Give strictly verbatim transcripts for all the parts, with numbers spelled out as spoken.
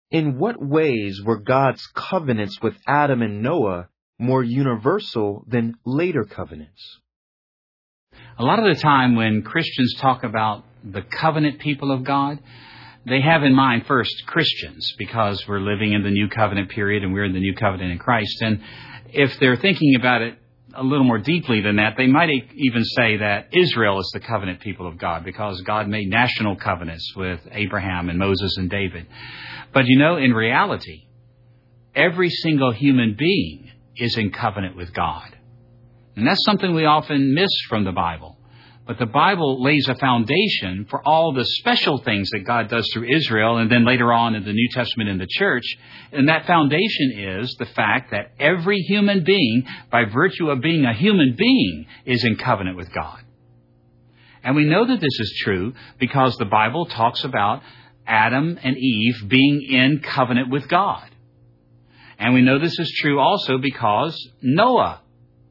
In what ways were God's covenants with Adam and Noah more universal than later covenants? A lot of the time when Christians talk about the covenant people of God, they have in mind first Christians, because we're living in the new covenant period and we're in the new covenant in Christ. And if they're thinking about it a little more deeply than that, they might even say that Israel is the covenant people of God, because God made national covenants with Abraham and Moses and David. But you know, in reality, every single human being is in covenant with God. And that's something we often miss from the Bible. But the Bible lays a foundation for all the special things that God does through Israel, and then later on in the New Testament in the church. And that foundation is the fact that every human being, by virtue of being a human being, is in covenant with God. And we know that this is true because the Bible talks about Adam and Eve being in covenant with God. And we know this is true also because Noah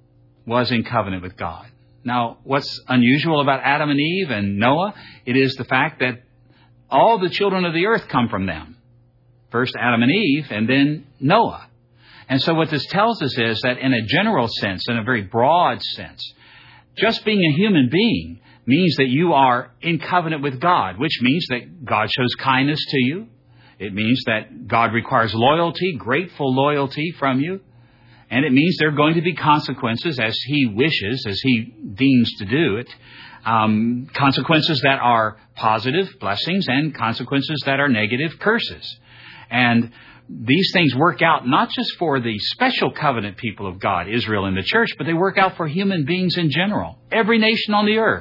was in covenant with God. Now, what's unusual about Adam and Eve and Noah? It is the fact that all the children of the earth come from them. First Adam and Eve, and then Noah. And so what this tells us is that in a general sense, in a very broad sense, just being a human being means that you are in covenant with God, which means that God shows kindness to you. It means that God requires loyalty, grateful loyalty from you. And it means there are going to be consequences as He wishes, as He deems to do it. Um, consequences that are positive blessings and consequences that are negative curses. And these things work out not just for the special covenant people of God, Israel and the church, but they work out for human beings in general. Every nation on the earth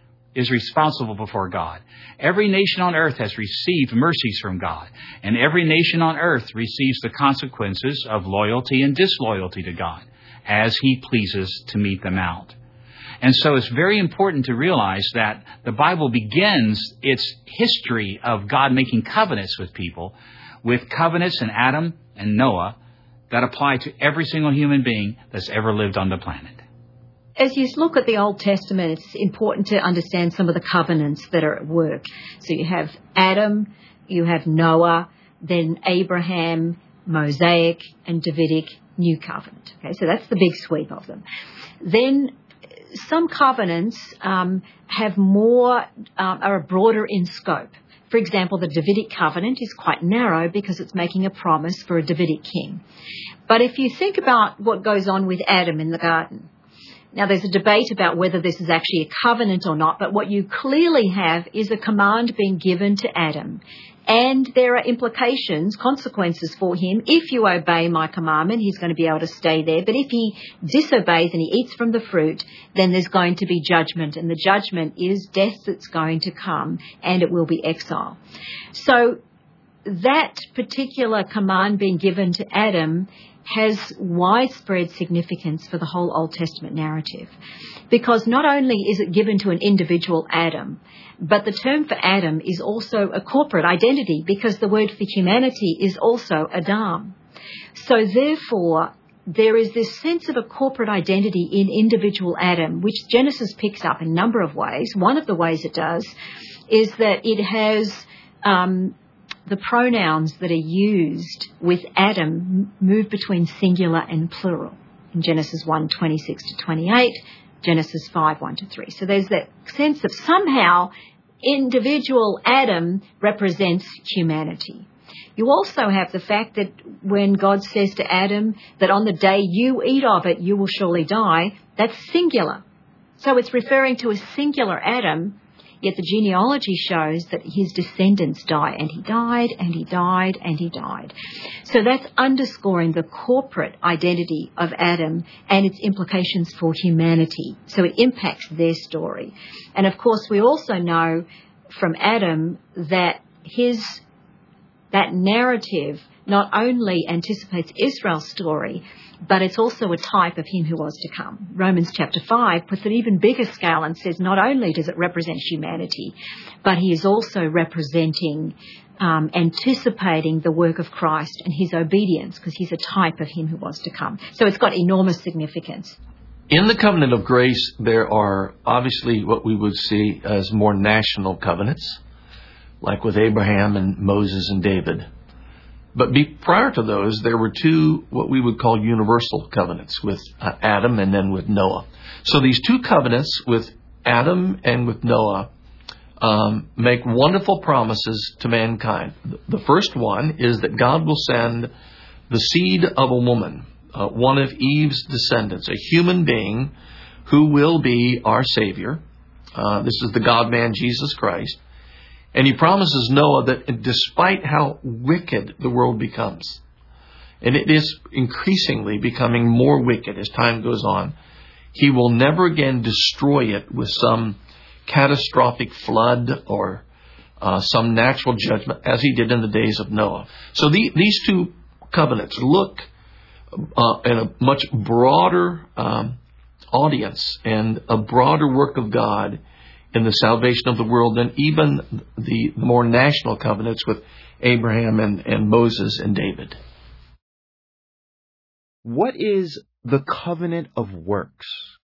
is responsible before God. Every nation on earth has received mercies from God. And every nation on earth receives the consequences of loyalty and disloyalty to God as He pleases to mete them out. And so it's very important to realize that the Bible begins its history of God making covenants with people with covenants in Adam and Noah that apply to every single human being that's ever lived on the planet. As you look at the Old Testament, it's important to understand some of the covenants that are at work. So you have Adam, you have Noah, then Abraham, Mosaic, and Davidic New Covenant. Okay, so that's the big sweep of them. Then some covenants um, have more, um, are broader in scope. For example, the Davidic covenant is quite narrow because it's making a promise for a Davidic king. But if you think about what goes on with Adam in the garden, now, there's a debate about whether this is actually a covenant or not, but what you clearly have is a command being given to Adam. And there are implications, consequences for him. If you obey my commandment, he's going to be able to stay there. But if he disobeys and he eats from the fruit, then there's going to be judgment. And the judgment is death that's going to come, and it will be exile. So that particular command being given to Adam has widespread significance for the whole Old Testament narrative. Because not only is it given to an individual Adam, but the term for Adam is also a corporate identity, because the word for humanity is also Adam. So therefore, there is this sense of a corporate identity in individual Adam, which Genesis picks up in a number of ways. One of the ways it does is that it has um, the pronouns that are used with Adam move between singular and plural. In Genesis one, twenty-six to twenty-eight, Genesis five, one to three. So there's that sense of somehow individual Adam represents humanity. You also have the fact that when God says to Adam that on the day you eat of it, you will surely die, that's singular. So it's referring to a singular Adam. Yet the genealogy shows that his descendants die, and he died, and he died, and he died. So that's underscoring the corporate identity of Adam and its implications for humanity. So it impacts their story. And of course, we also know from Adam that his that narrative not only anticipates Israel's story, but it's also a type of him who was to come. Romans chapter five puts an even bigger scale and says not only does it represent humanity, but he is also representing, um, anticipating the work of Christ and his obedience, because he's a type of him who was to come. So it's got enormous significance. In the covenant of grace, there are obviously what we would see as more national covenants, like with Abraham and Moses and David. But be, prior to those, there were two what we would call universal covenants with uh, Adam and then with Noah. So these two covenants with Adam and with Noah um, make wonderful promises to mankind. The first one is that God will send the seed of a woman, uh, one of Eve's descendants, a human being who will be our Savior. Uh, this is the God-man, Jesus Christ. And he promises Noah that despite how wicked the world becomes, and it is increasingly becoming more wicked as time goes on, he will never again destroy it with some catastrophic flood or uh, some natural judgment as he did in the days of Noah. So the, these two covenants look uh, at a much broader um, audience and a broader work of God in the salvation of the world than even the more national covenants with Abraham and, and Moses and David. What is the covenant of works?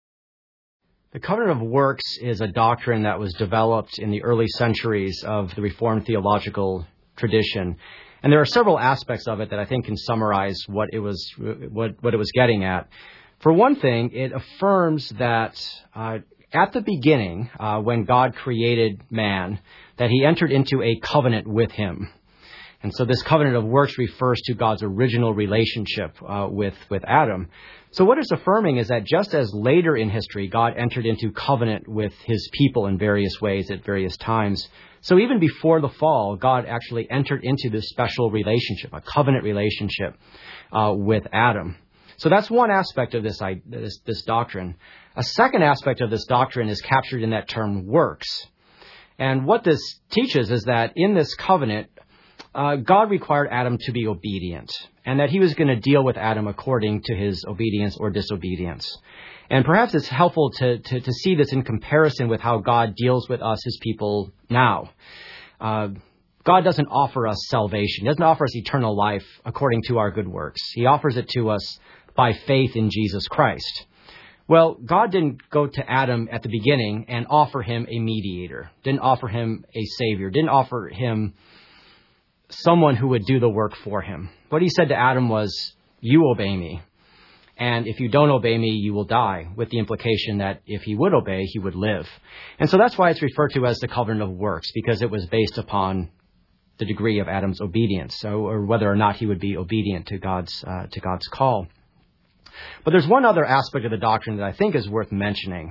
The covenant of works is a doctrine that was developed in the early centuries of the Reformed theological tradition. And there are several aspects of it that I think can summarize what it was what, what it was getting at. For one thing, it affirms that uh, at the beginning, uh, when God created man, that he entered into a covenant with him. And so this covenant of works refers to God's original relationship uh, with, with Adam. So what it's affirming is that just as later in history, God entered into covenant with his people in various ways at various times, so even before the fall, God actually entered into this special relationship, a covenant relationship uh, with Adam. So that's one aspect of this, this this doctrine. A second aspect of this doctrine is captured in that term works. And what this teaches is that in this covenant, uh, God required Adam to be obedient, and that he was going to deal with Adam according to his obedience or disobedience. And perhaps it's helpful to, to, to see this in comparison with how God deals with us, his people, now. Uh, God doesn't offer us salvation. He doesn't offer us eternal life according to our good works. He offers it to us by faith in Jesus Christ. Well, God didn't go to Adam at the beginning and offer him a mediator, didn't offer him a savior, didn't offer him someone who would do the work for him. What he said to Adam was, you obey me, and if you don't obey me, you will die, with the implication that if he would obey, he would live. And so that's why it's referred to as the covenant of works, because it was based upon the degree of Adam's obedience, so, or whether or not he would be obedient to God's uh, to God's call. But there's one other aspect of the doctrine that I think is worth mentioning,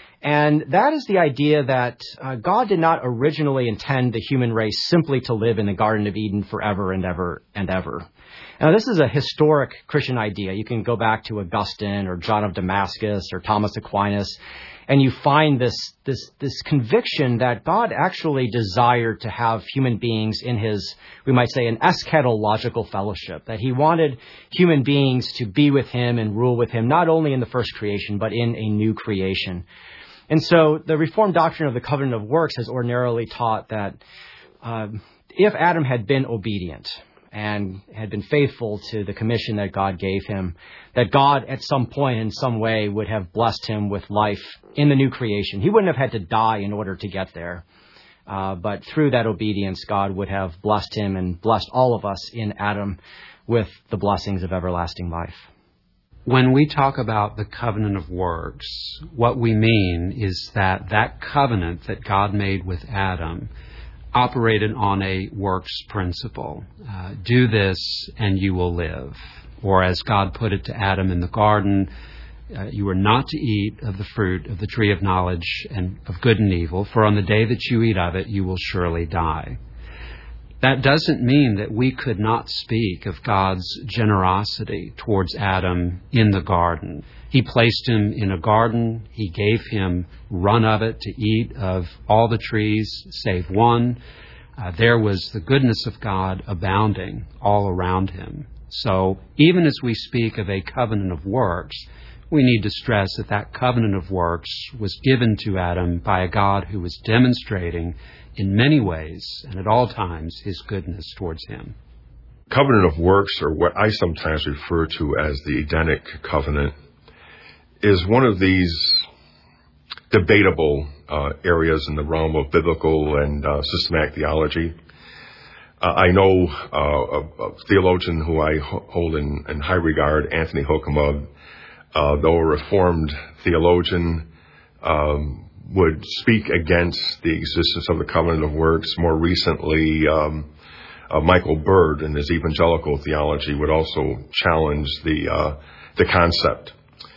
and that is the idea that uh, God did not originally intend the human race simply to live in the Garden of Eden forever and ever and ever. Now, this is a historic Christian idea. You can go back to Augustine or John of Damascus or Thomas Aquinas, and you find this this this conviction that God actually desired to have human beings in his, we might say, an eschatological fellowship, that he wanted human beings to be with him and rule with him, not only in the first creation, but in a new creation. And so the Reformed doctrine of the covenant of works has ordinarily taught that uh, if Adam had been obedient and had been faithful to the commission that God gave him, that God at some point in some way would have blessed him with life in the new creation. He wouldn't have had to die in order to get there. Uh, but through that obedience, God would have blessed him and blessed all of us in Adam with the blessings of everlasting life. When we talk about the covenant of works, what we mean is that that covenant that God made with Adam operated on a works principle. Uh, do this and you will live. Or as God put it to Adam in the garden, uh, you are not to eat of the fruit of the tree of knowledge and of good and evil, for on the day that you eat of it, you will surely die. That doesn't mean that we could not speak of God's generosity towards Adam in the garden. He placed him in a garden. He gave him run of it to eat of all the trees, save one. Uh, there was the goodness of God abounding all around him. So even as we speak of a covenant of works, we need to stress that that covenant of works was given to Adam by a God who was demonstrating in many ways and at all times his goodness towards him. Covenant of works, or what I sometimes refer to as the Edenic covenant, is one of these debatable uh, areas in the realm of biblical and uh, systematic theology. Uh, I know uh, a, a theologian who I ho- hold in, in high regard, Anthony Hoekema, uh, though a Reformed theologian, um, would speak against the existence of the covenant of works. More recently, um, uh, Michael Bird in his evangelical theology would also challenge the uh, the concept.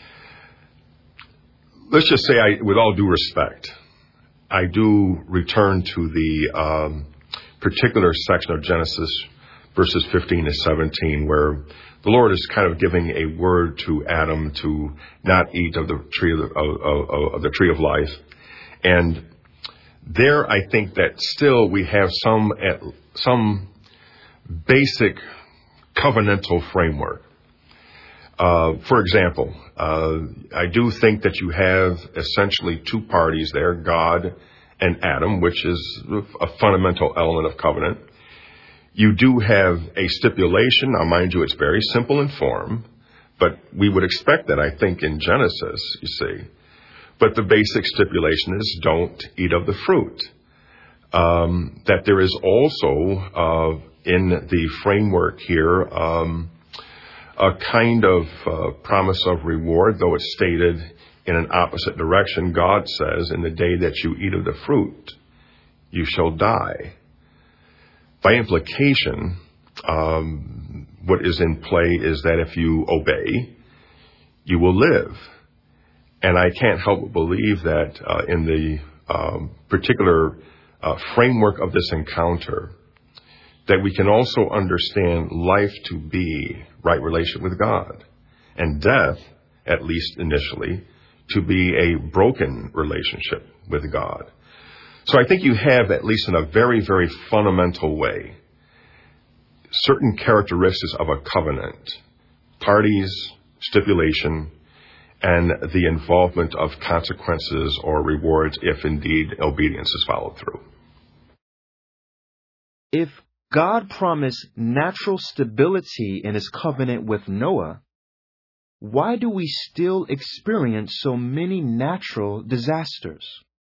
Let's just say, I, with all due respect, I do return to the um, particular section of Genesis, verses fifteen to seventeen, where the Lord is kind of giving a word to Adam to not eat of the tree of the, of, of, of the tree of life. And there, I think that still we have some some basic covenantal framework. Uh, for example, uh, I do think that you have essentially two parties there, God and Adam, which is a fundamental element of covenant. You do have a stipulation. Now, mind you, it's very simple in form, but we would expect that, I think, in Genesis, you see. But the basic stipulation is don't eat of the fruit. Um, that there is also, uh, in the framework here, um, a kind of uh, promise of reward, though it's stated in an opposite direction. God says, in the day that you eat of the fruit, you shall die. By implication, um, what is in play is that if you obey, you will live. And I can't help but believe that uh, in the um, particular uh, framework of this encounter, that we can also understand life to be right relationship with God, and death, at least initially, to be a broken relationship with God. So I think you have, at least in a very, very fundamental way, certain characteristics of a covenant: parties, stipulation, and the involvement of consequences or rewards if indeed obedience is followed through. If God promised natural stability in his covenant with Noah, why do we still experience so many natural disasters?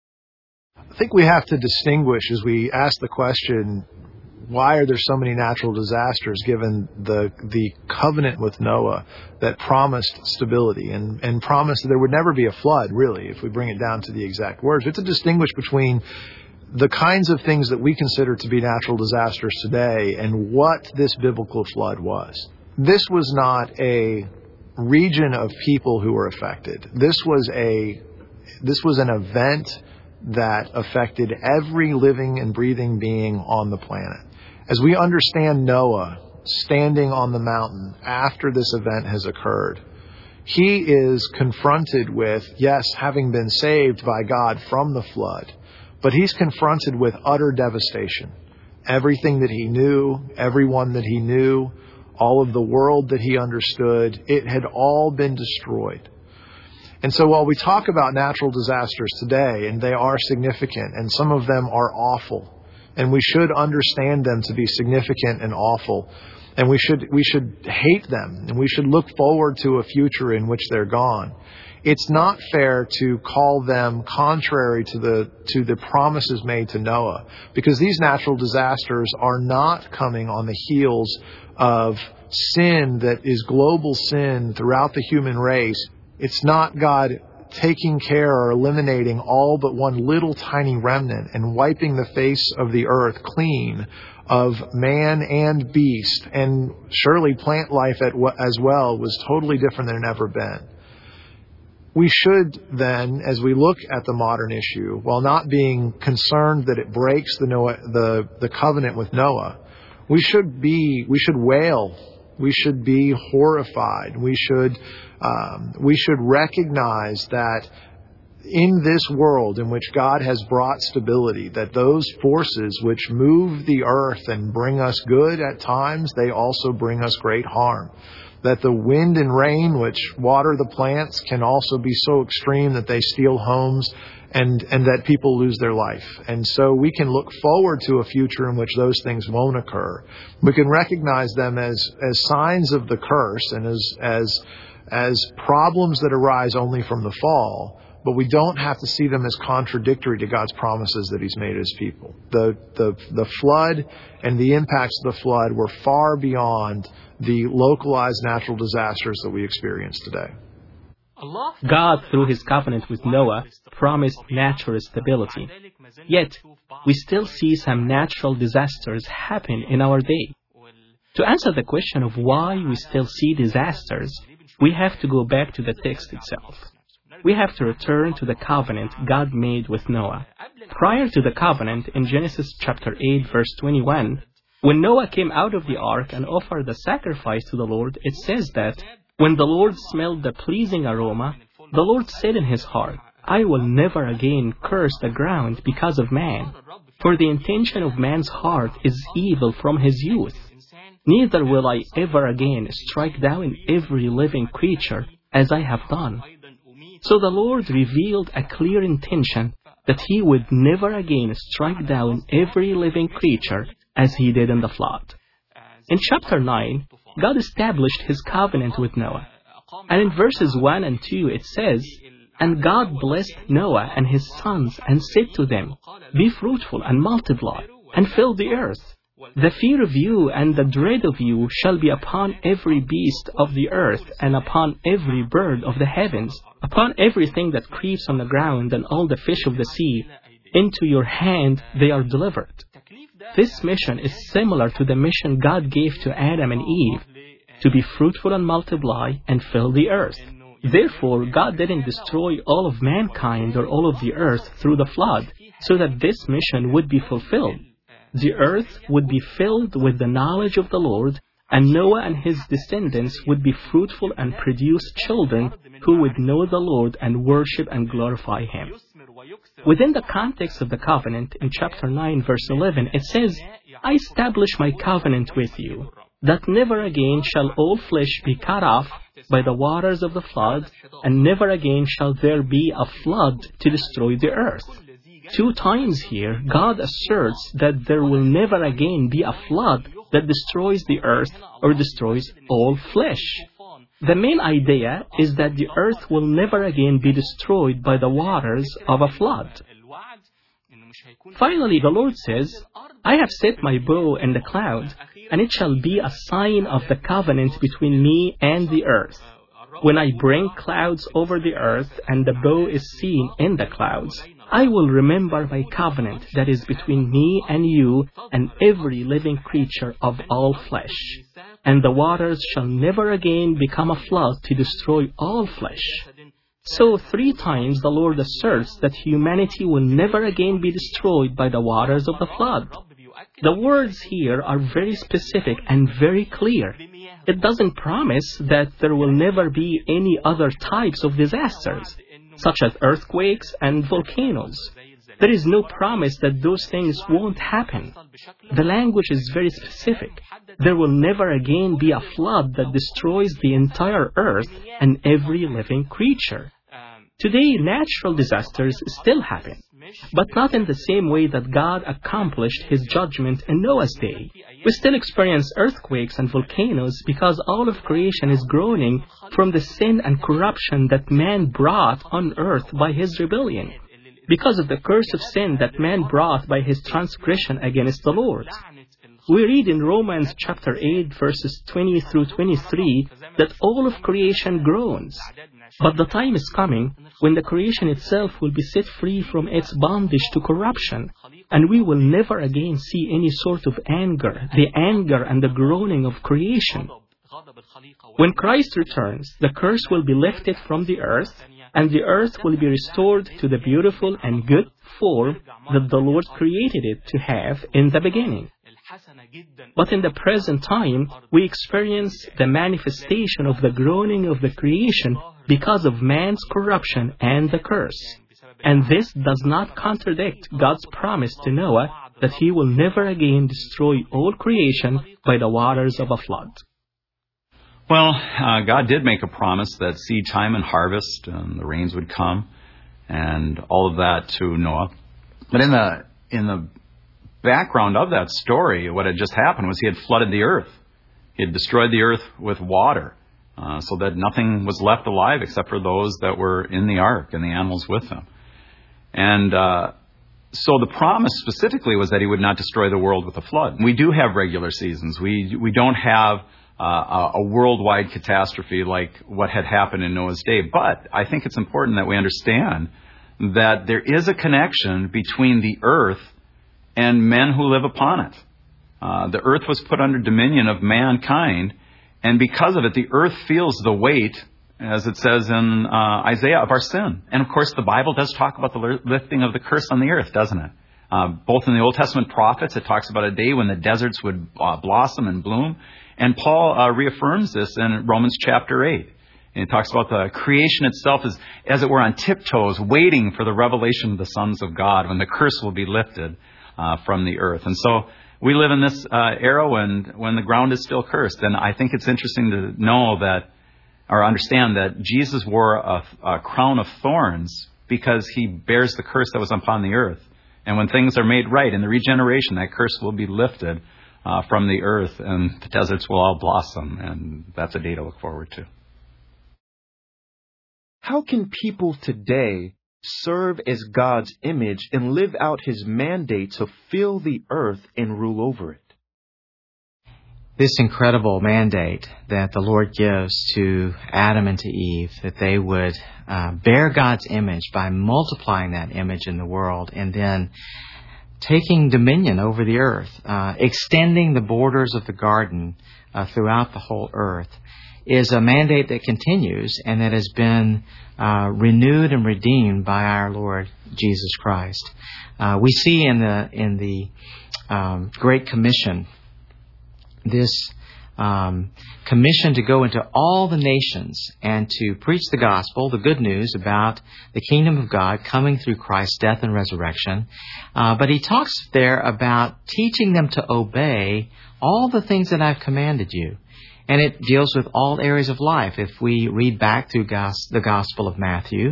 I think we have to distinguish as we ask the question, why are there so many natural disasters, given the the covenant with Noah that promised stability and, and promised that there would never be a flood, really, if we bring it down to the exact words. We have to distinguish between the kinds of things that we consider to be natural disasters today and what this biblical flood was. This was not a region of people who were affected. This was a this was an event that affected every living and breathing being on the planet. As we understand Noah standing on the mountain after this event has occurred, he is confronted with, yes, having been saved by God from the flood, but he's confronted with utter devastation. Everything that he knew, everyone that he knew, all of the world that he understood, it had all been destroyed. And so while we talk about natural disasters today, and they are significant, and some of them are awful, and we should understand them to be significant and awful, and we should we should hate them, and we should look forward to a future in which they're gone, it's not fair to call them contrary to the to the promises made to Noah, because these natural disasters are not coming on the heels of sin that is global sin throughout the human race. It's not God taking care or eliminating all but one little tiny remnant and wiping the face of the earth clean of man and beast, and surely plant life at, as well was totally different than it ever been. We should then, as we look at the modern issue, while not being concerned that it breaks the Noah, the, the covenant with Noah, we should be, we should wail. We should be horrified. We should, um, we should recognize that in this world in which God has brought stability, that those forces which move the earth and bring us good at times, they also bring us great harm. That the wind and rain which water the plants can also be so extreme that they steal homes and, and that people lose their life. And so we can look forward to a future in which those things won't occur. We can recognize them as, as signs of the curse and as, as, as problems that arise only from the fall. but we don't have to see them as contradictory to God's promises that He's made His people. The, the, the flood and the impacts of the flood were far beyond the localized natural disasters that we experience today. God, through His covenant with Noah, promised natural stability. Yet, we still see some natural disasters happen in our day. To answer the question of why we still see disasters, we have to go back to the text itself. We have to return to the covenant God made with Noah. Prior to the covenant, in Genesis chapter eight, verse twenty-one, when Noah came out of the ark and offered the sacrifice to the Lord, it says that, when the Lord smelled the pleasing aroma, the Lord said in His heart, I will never again curse the ground because of man, for the intention of man's heart is evil from his youth. Neither will I ever again strike down every living creature as I have done. So the Lord revealed a clear intention that He would never again strike down every living creature as He did in the flood. In chapter nine, God established His covenant with Noah. And in verses one and two it says, And God blessed Noah and his sons and said to them, Be fruitful and multiply, and fill the earth. The fear of you and the dread of you shall be upon every beast of the earth, and upon every bird of the heavens, upon everything that creeps on the ground, and all the fish of the sea. Into your hand they are delivered. This mission is similar to the mission God gave to Adam and Eve, to be fruitful and multiply and fill the earth. Therefore, God didn't destroy all of mankind or all of the earth through the flood, so that this mission would be fulfilled. The earth would be filled with the knowledge of the Lord, and Noah and his descendants would be fruitful and produce children who would know the Lord and worship and glorify Him. Within the context of the covenant, in chapter nine, verse eleven, it says, I establish my covenant with you, that never again shall all flesh be cut off by the waters of the flood, and never again shall there be a flood to destroy the earth. Two times here, God asserts that there will never again be a flood that destroys the earth or destroys all flesh. The main idea is that the earth will never again be destroyed by the waters of a flood. Finally, the Lord says, I have set my bow in the cloud, and it shall be a sign of the covenant between me and the earth. When I bring clouds over the earth, and the bow is seen in the clouds, I will remember my covenant that is between me and you and every living creature of all flesh. And the waters shall never again become a flood to destroy all flesh. So three times the Lord asserts that humanity will never again be destroyed by the waters of the flood. The words here are very specific and very clear. It doesn't promise that there will never be any other types of disasters, such as earthquakes and volcanoes. There is no promise that those things won't happen. The language is very specific. There will never again be a flood that destroys the entire earth and every living creature. Today, natural disasters still happen, but not in the same way that God accomplished His judgment in Noah's day. We still experience earthquakes and volcanoes because all of creation is groaning from the sin and corruption that man brought on earth by his rebellion, because of the curse of sin that man brought by his transgression against the Lord. We read in Romans chapter eight, verses twenty through twenty-three, that all of creation groans. But the time is coming when the creation itself will be set free from its bondage to corruption, and we will never again see any sort of anger, the anger and the groaning of creation. When Christ returns, the curse will be lifted from the earth, and the earth will be restored to the beautiful and good form that the Lord created it to have in the beginning. But in the present time, we experience the manifestation of the groaning of the creation because of man's corruption and the curse. And this does not contradict God's promise to Noah that He will never again destroy all creation by the waters of a flood. Well, uh, God did make a promise that seed time and harvest and the rains would come and all of that to Noah. But in the in the background of that story, what had just happened was He had flooded the earth. He had destroyed the earth with water. uh, so that nothing was left alive except for those that were in the ark and the animals with them. And uh, so the promise specifically was that he would not destroy the world with a flood. We do have regular seasons. We we don't have uh, a worldwide catastrophe like what had happened in Noah's day. But I think it's important that we understand that there is a connection between the earth and men who live upon it. Uh, the earth was put under dominion of mankind, and because of it, the earth feels the weight, as it says in uh, Isaiah, of our sin. And of course, the Bible does talk about the lifting of the curse on the earth, doesn't it? Uh, both in the Old Testament prophets, it talks about a day when the deserts would uh, blossom and bloom. And Paul uh, reaffirms this in Romans chapter eight. And it talks about the creation itself as, as it were, on tiptoes, waiting for the revelation of the sons of God, when the curse will be lifted uh, from the earth. And so we live in this uh, era when, when the ground is still cursed. And I think it's interesting to know that, or understand that Jesus wore a, a crown of thorns because he bears the curse that was upon the earth. And when things are made right in the regeneration, that curse will be lifted uh, from the earth, and the deserts will all blossom. And that's a day to look forward to. How can people today serve as God's image and live out his mandate to fill the earth and rule over it? This incredible mandate that the Lord gives to Adam and to Eve, that they would uh, bear God's image by multiplying that image in the world and then taking dominion over the earth, uh, extending the borders of the garden uh, throughout the whole earth, is a mandate that continues and that has been uh, renewed and redeemed by our Lord Jesus Christ. Uh, we see in the in the um, Great Commission this um, commission to go into all the nations and to preach the gospel, the good news about the kingdom of God coming through Christ's death and resurrection. Uh, but he talks there about teaching them to obey all the things that I've commanded you. And it deals with all areas of life. If we read back through gos- the Gospel of Matthew,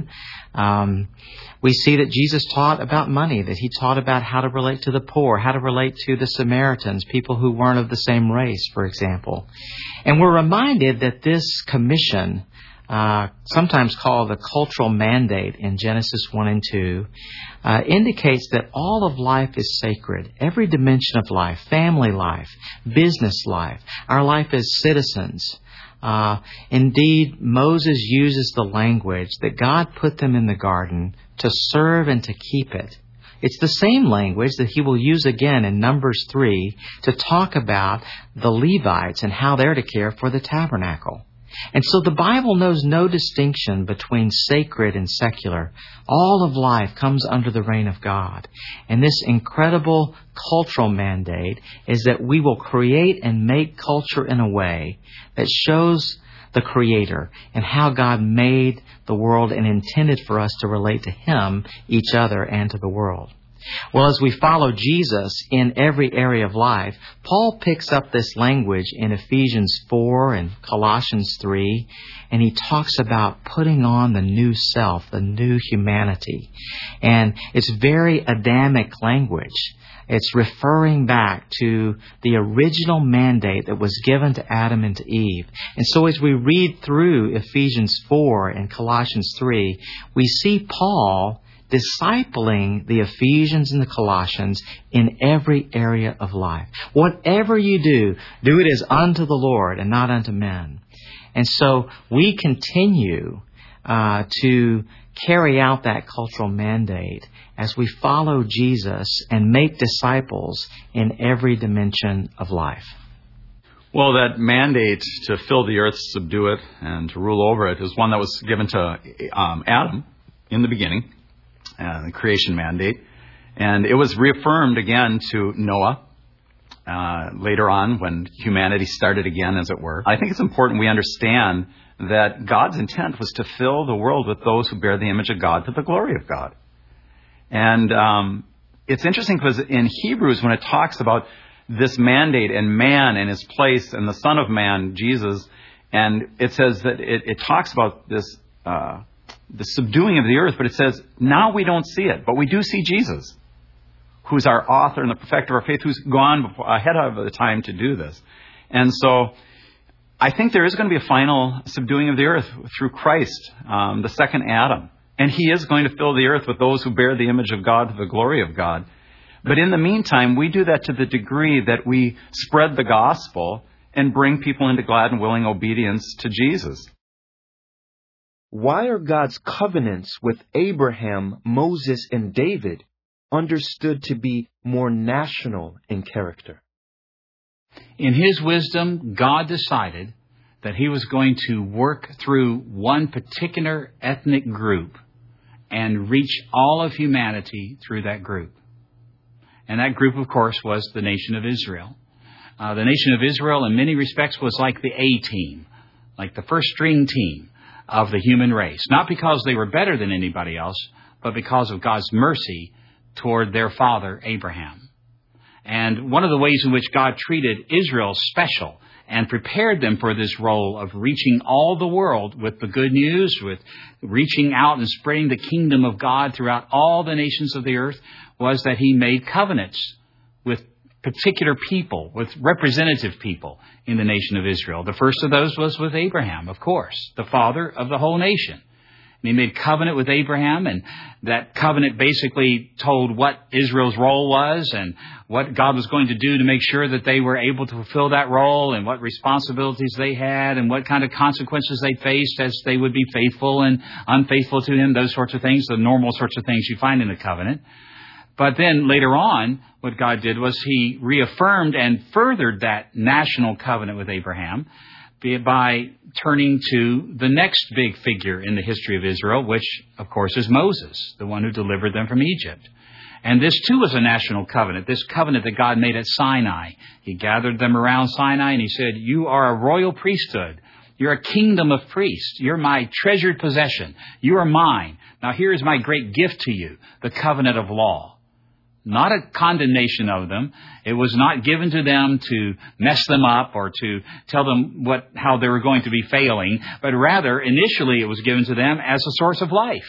um, we see that Jesus taught about money, that he taught about how to relate to the poor, how to relate to the Samaritans, people who weren't of the same race, for example. And we're reminded that this commission, uh, sometimes called the cultural mandate in Genesis one and two, uh, indicates that all of life is sacred. Every dimension of life, family life, business life, our life as citizens. Uh, indeed, Moses uses the language that God put them in the garden to serve and to keep it. It's the same language that he will use again in Numbers three to talk about the Levites and how they're to care for the tabernacle. And so the Bible knows no distinction between sacred and secular. All of life comes under the reign of God. And this incredible cultural mandate is that we will create and make culture in a way that shows the Creator and how God made the world and intended for us to relate to Him, each other, and to the world. Well, as we follow Jesus in every area of life, Paul picks up this language in Ephesians four and Colossians three, and he talks about putting on the new self, the new humanity. And it's very Adamic language. It's referring back to the original mandate that was given to Adam and to Eve. And so as we read through Ephesians four and Colossians three, we see Paul discipling the Ephesians and the Colossians in every area of life. Whatever you do, do it as unto the Lord and not unto men. And so we continue uh, to carry out that cultural mandate as we follow Jesus and make disciples in every dimension of life. Well, that mandate to fill the earth, subdue it, and to rule over it is one that was given to um, Adam in the beginning. Uh, the creation mandate. And it was reaffirmed again to Noah uh, later on when humanity started again, as it were. I think it's important we understand that God's intent was to fill the world with those who bear the image of God to the glory of God. And um, it's interesting because in Hebrews, when it talks about this mandate and man and his place and the Son of Man, Jesus, and it says that it, it talks about this uh the subduing of the earth, but it says, now we don't see it, but we do see Jesus, who's our author and the perfecter of our faith, who's gone before, ahead of the time to do this. And so I think there is going to be a final subduing of the earth through Christ, um, the second Adam. And He is going to fill the earth with those who bear the image of God to the glory of God. But in the meantime, we do that to the degree that we spread the gospel and bring people into glad and willing obedience to Jesus. Why are God's covenants with Abraham, Moses, and David understood to be more national in character? In His wisdom, God decided that He was going to work through one particular ethnic group and reach all of humanity through that group. And that group, of course, was the nation of Israel. Uh, the nation of Israel, in many respects, was like the A-team, like the first string team of the human race. Not because they were better than anybody else, but because of God's mercy toward their father, Abraham. And one of the ways in which God treated Israel special and prepared them for this role of reaching all the world with the good news, with reaching out and spreading the kingdom of God throughout all the nations of the earth, was that He made covenants with particular people, with representative people in the nation of Israel. The first of those was with Abraham, of course, the father of the whole nation. And He made covenant with Abraham, and that covenant basically told what Israel's role was and what God was going to do to make sure that they were able to fulfill that role, and what responsibilities they had, and what kind of consequences they faced as they would be faithful and unfaithful to Him, those sorts of things, the normal sorts of things you find in the covenant. But then later on, what God did was He reaffirmed and furthered that national covenant with Abraham by turning to the next big figure in the history of Israel, which, of course, is Moses, the one who delivered them from Egypt. And this, too, was a national covenant, this covenant that God made at Sinai. He gathered them around Sinai and He said, "You are a royal priesthood. You're a kingdom of priests. You're my treasured possession. You are mine. Now here is my great gift to you, the covenant of law." Not a condemnation of them. It was not given to them to mess them up or to tell them what how they were going to be failing, but rather, initially, it was given to them as a source of life.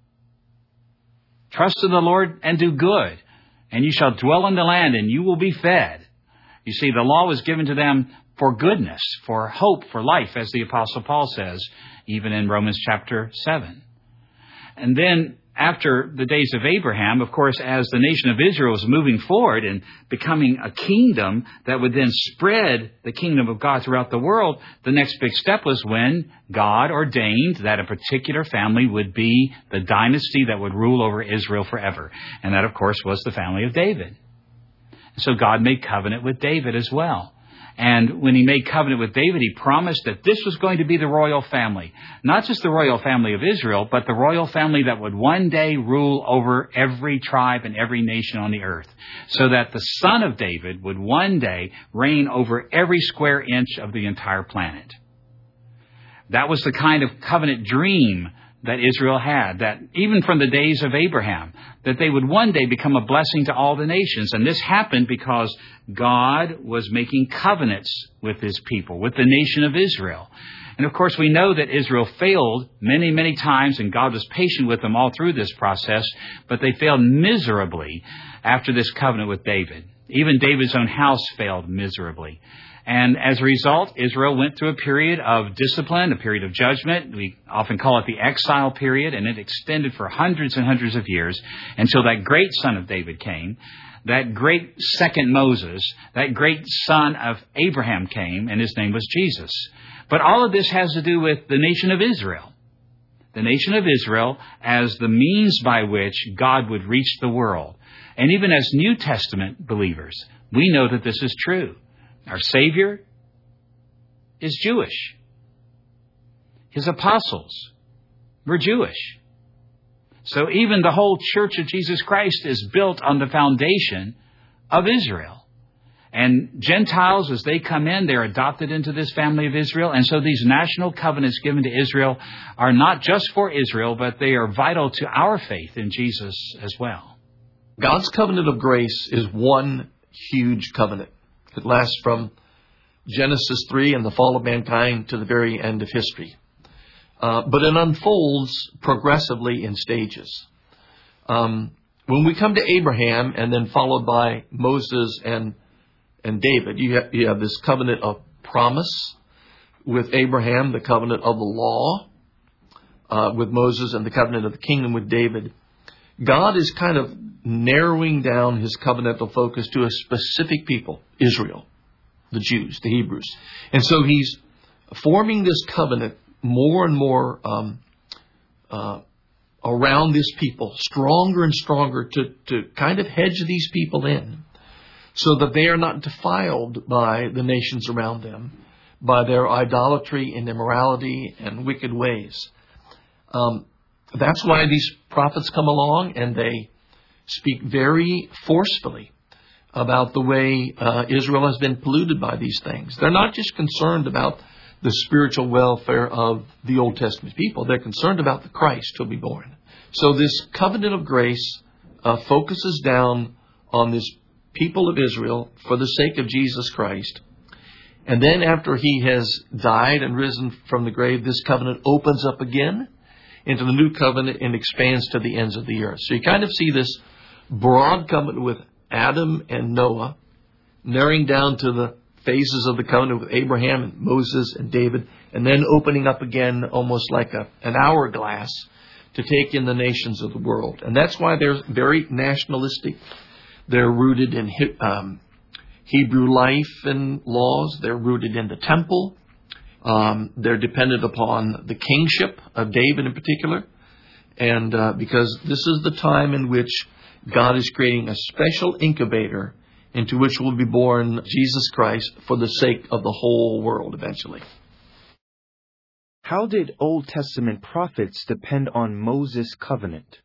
Trust in the Lord and do good, and you shall dwell in the land, and you will be fed. You see, the law was given to them for goodness, for hope, for life, as the Apostle Paul says, even in Romans chapter seven. And then, after the days of Abraham, of course, as the nation of Israel was moving forward and becoming a kingdom that would then spread the kingdom of God throughout the world, the next big step was when God ordained that a particular family would be the dynasty that would rule over Israel forever. And that, of course, was the family of David. So God made covenant with David as well. And when He made covenant with David, He promised that this was going to be the royal family. Not just the royal family of Israel, but the royal family that would one day rule over every tribe and every nation on the earth. So that the son of David would one day reign over every square inch of the entire planet. That was the kind of covenant dream that Israel had, that even from the days of Abraham, that they would one day become a blessing to all the nations. And this happened because God was making covenants with His people, with the nation of Israel. And of course, we know that Israel failed many, many times, and God was patient with them all through this process, but they failed miserably after this covenant with David. Even David's own house failed miserably. And as a result, Israel went through a period of discipline, a period of judgment. We often call it the exile period, and it extended for hundreds and hundreds of years until that great son of David came, that great second Moses, that great son of Abraham came, and His name was Jesus. But all of this has to do with the nation of Israel. The nation of Israel as the means by which God would reach the world. And even as New Testament believers, we know that this is true. Our Savior is Jewish. His apostles were Jewish. So even the whole Church of Jesus Christ is built on the foundation of Israel. And Gentiles, as they come in, they're adopted into this family of Israel. And so these national covenants given to Israel are not just for Israel, but they are vital to our faith in Jesus as well. God's covenant of grace is one huge covenant. It lasts from Genesis three and the fall of mankind to the very end of history. Uh, but it unfolds progressively in stages. Um, when we come to Abraham and then followed by Moses and and David, you have, you have this covenant of promise. with Abraham, the covenant of the law, uh, with Moses, and the covenant of the kingdom with David, God is kind of narrowing down his covenantal focus to a specific people, Israel, the Jews, the Hebrews. And so he's forming this covenant more and more um, uh, around this people, stronger and stronger to, to kind of hedge these people in so that they are not defiled by the nations around them, by their idolatry and immorality and wicked ways. Um, that's why these prophets come along and they speak very forcefully about the way uh, Israel has been polluted by these things. They're not just concerned about the spiritual welfare of the Old Testament people. They're concerned about the Christ who will be born. So this covenant of grace uh, focuses down on this people of Israel for the sake of Jesus Christ. And then after he has died and risen from the grave, this covenant opens up again into the new covenant and expands to the ends of the earth. So you kind of see this broad covenant with Adam and Noah, narrowing down to the phases of the covenant with Abraham and Moses and David, and then opening up again almost like a, an hourglass to take in the nations of the world. And that's why they're very nationalistic. They're rooted in um, Hebrew life and laws. They're rooted in the temple. Um, they're dependent upon the kingship of David in particular. And uh, because this is the time in which God is creating a special incubator into which will be born Jesus Christ for the sake of the whole world eventually. How did Old Testament prophets depend on Moses' covenant?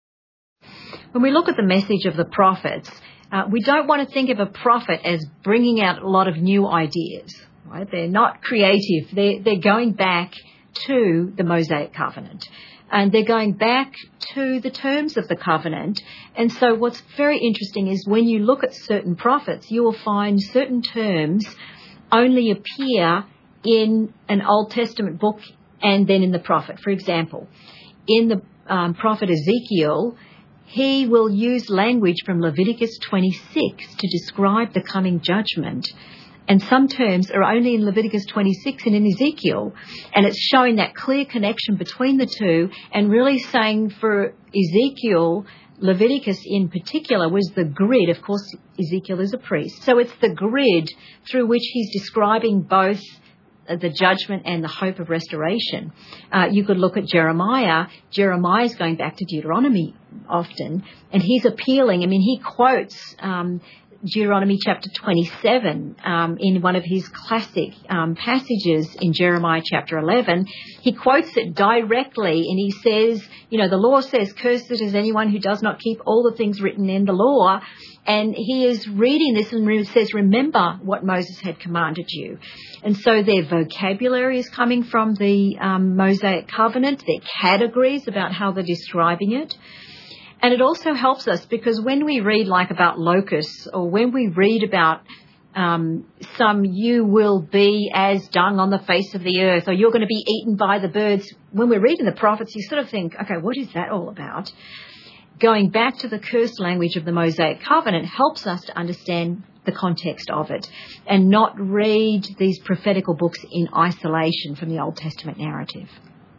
When we look at the message of the prophets, uh, we don't want to think of a prophet as bringing out a lot of new ideas. Right? They're not creative. They're, they're going back to the Mosaic covenant. And they're going back to the terms of the covenant. And so what's very interesting is when you look at certain prophets, you will find certain terms only appear in an Old Testament book and then in the prophet. For example, in the um, prophet Ezekiel, he will use language from Leviticus twenty-six to describe the coming judgment. And some terms are only in Leviticus twenty-six and in Ezekiel. And it's showing that clear connection between the two and really saying for Ezekiel, Leviticus in particular was the grid. Of course, Ezekiel is a priest. So it's the grid through which he's describing both the judgment and the hope of restoration. Uh, you could look at Jeremiah. Jeremiah's going back to Deuteronomy often, and he's appealing. I mean, he quotes um, Deuteronomy chapter twenty-seven um, in one of his classic um, passages in Jeremiah chapter eleven. He quotes it directly, and he says, you know, the law says, cursed is anyone who does not keep all the things written in the law. And he is reading this and says, remember what Moses had commanded you. And so their vocabulary is coming from the um, Mosaic covenant, their categories about how they're describing it. And it also helps us because when we read like about locusts or when we read about um, some you will be as dung on the face of the earth or you're going to be eaten by the birds, when we're reading the prophets, you sort of think, okay, what is that all about? Going back to the curse language of the Mosaic covenant helps us to understand the context of it and not read these prophetical books in isolation from the Old Testament narrative.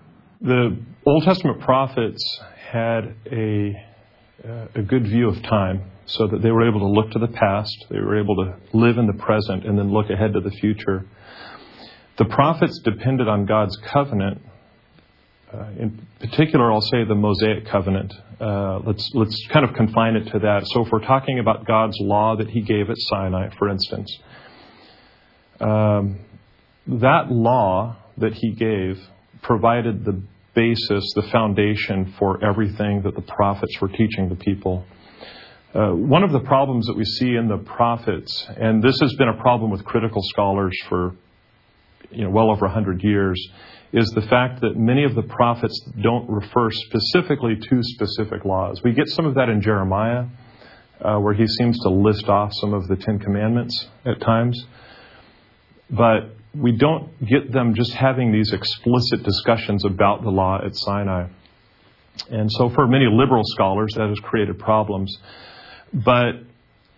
The Old Testament prophets had a uh, a good view of time so that they were able to look to the past, they were able to live in the present and then look ahead to the future. The prophets depended on God's covenant. Uh, in particular, I'll say the Mosaic covenant. Uh, let's let's kind of confine it to that. So if we're talking about God's law that he gave at Sinai, for instance, um, that law that he gave provided the basis, the foundation for everything that the prophets were teaching the people. Uh, one of the problems that we see in the prophets, and this has been a problem with critical scholars for you know well over a hundred years, is the fact that many of the prophets don't refer specifically to specific laws. We get some of that in Jeremiah, uh, where he seems to list off some of the Ten Commandments at times. But we don't get them just having these explicit discussions about the law at Sinai. And so for many liberal scholars, that has created problems. But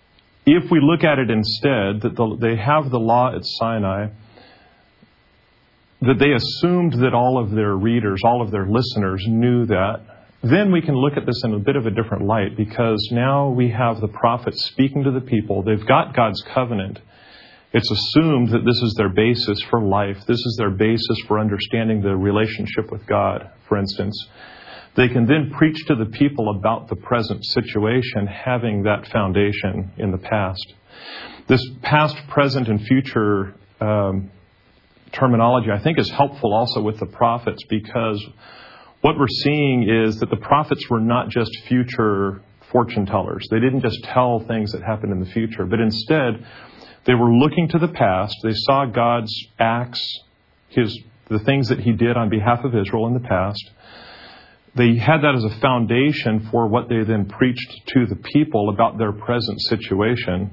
if we look at it instead, that the, they have the law at Sinai, that they assumed that all of their readers, all of their listeners knew that, then we can look at this in a bit of a different light, because now we have the prophets speaking to the people. They've got God's covenant. It's assumed that this is their basis for life. This is their basis for understanding the relationship with God, for instance. They can then preach to the people about the present situation, having that foundation in the past. This past, present, and future um, terminology, I think, is helpful also with the prophets, because what we're seeing is that the prophets were not just future fortune tellers. They didn't just tell things that happened in the future, but instead they were looking to the past. They saw God's acts, his the things that he did on behalf of Israel in the past. They had that as a foundation for what they then preached to the people about their present situation.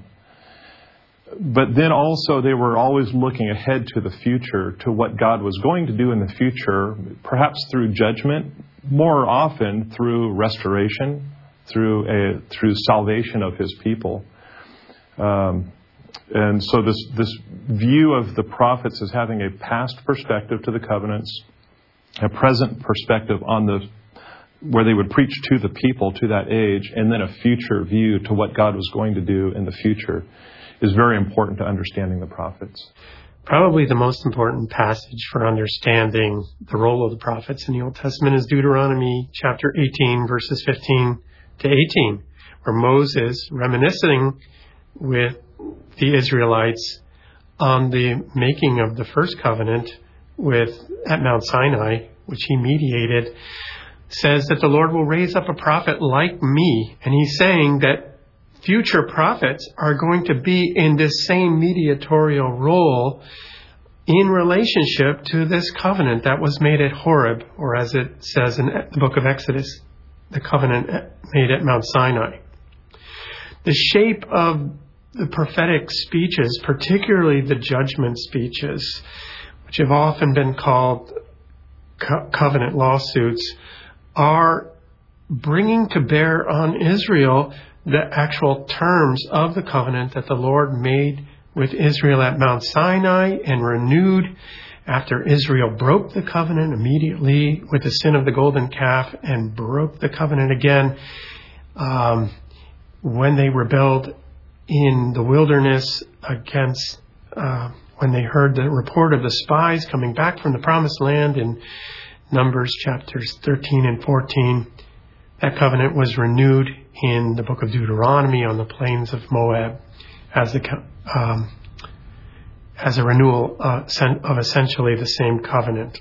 But then also they were always looking ahead to the future, to what God was going to do in the future, perhaps through judgment, more often through restoration, through a, through salvation of his people. Um, and so this, this view of the prophets as having a past perspective to the covenants, a present perspective on the where they would preach to the people to that age, and then a future view to what God was going to do in the future, is very important to understanding the prophets. Probably the most important passage for understanding the role of the prophets in the Old Testament is Deuteronomy chapter eighteen, verses fifteen to eighteen, where Moses, reminiscing with the Israelites on the making of the first covenant with at Mount Sinai, which he mediated, says that the Lord will raise up a prophet like me. And he's saying that future prophets are going to be in this same mediatorial role in relationship to this covenant that was made at Horeb, or as it says in the book of Exodus, the covenant made at Mount Sinai. The shape of the prophetic speeches, particularly the judgment speeches, which have often been called co- covenant lawsuits, are bringing to bear on Israel the actual terms of the covenant that the Lord made with Israel at Mount Sinai and renewed after Israel broke the covenant immediately with the sin of the golden calf and broke the covenant again um, when they rebelled in the wilderness against uh, when they heard the report of the spies coming back from the promised land in Numbers chapters thirteen and fourteen. That covenant was renewed in the book of Deuteronomy on the plains of Moab as a, um, as a renewal uh, of essentially the same covenant.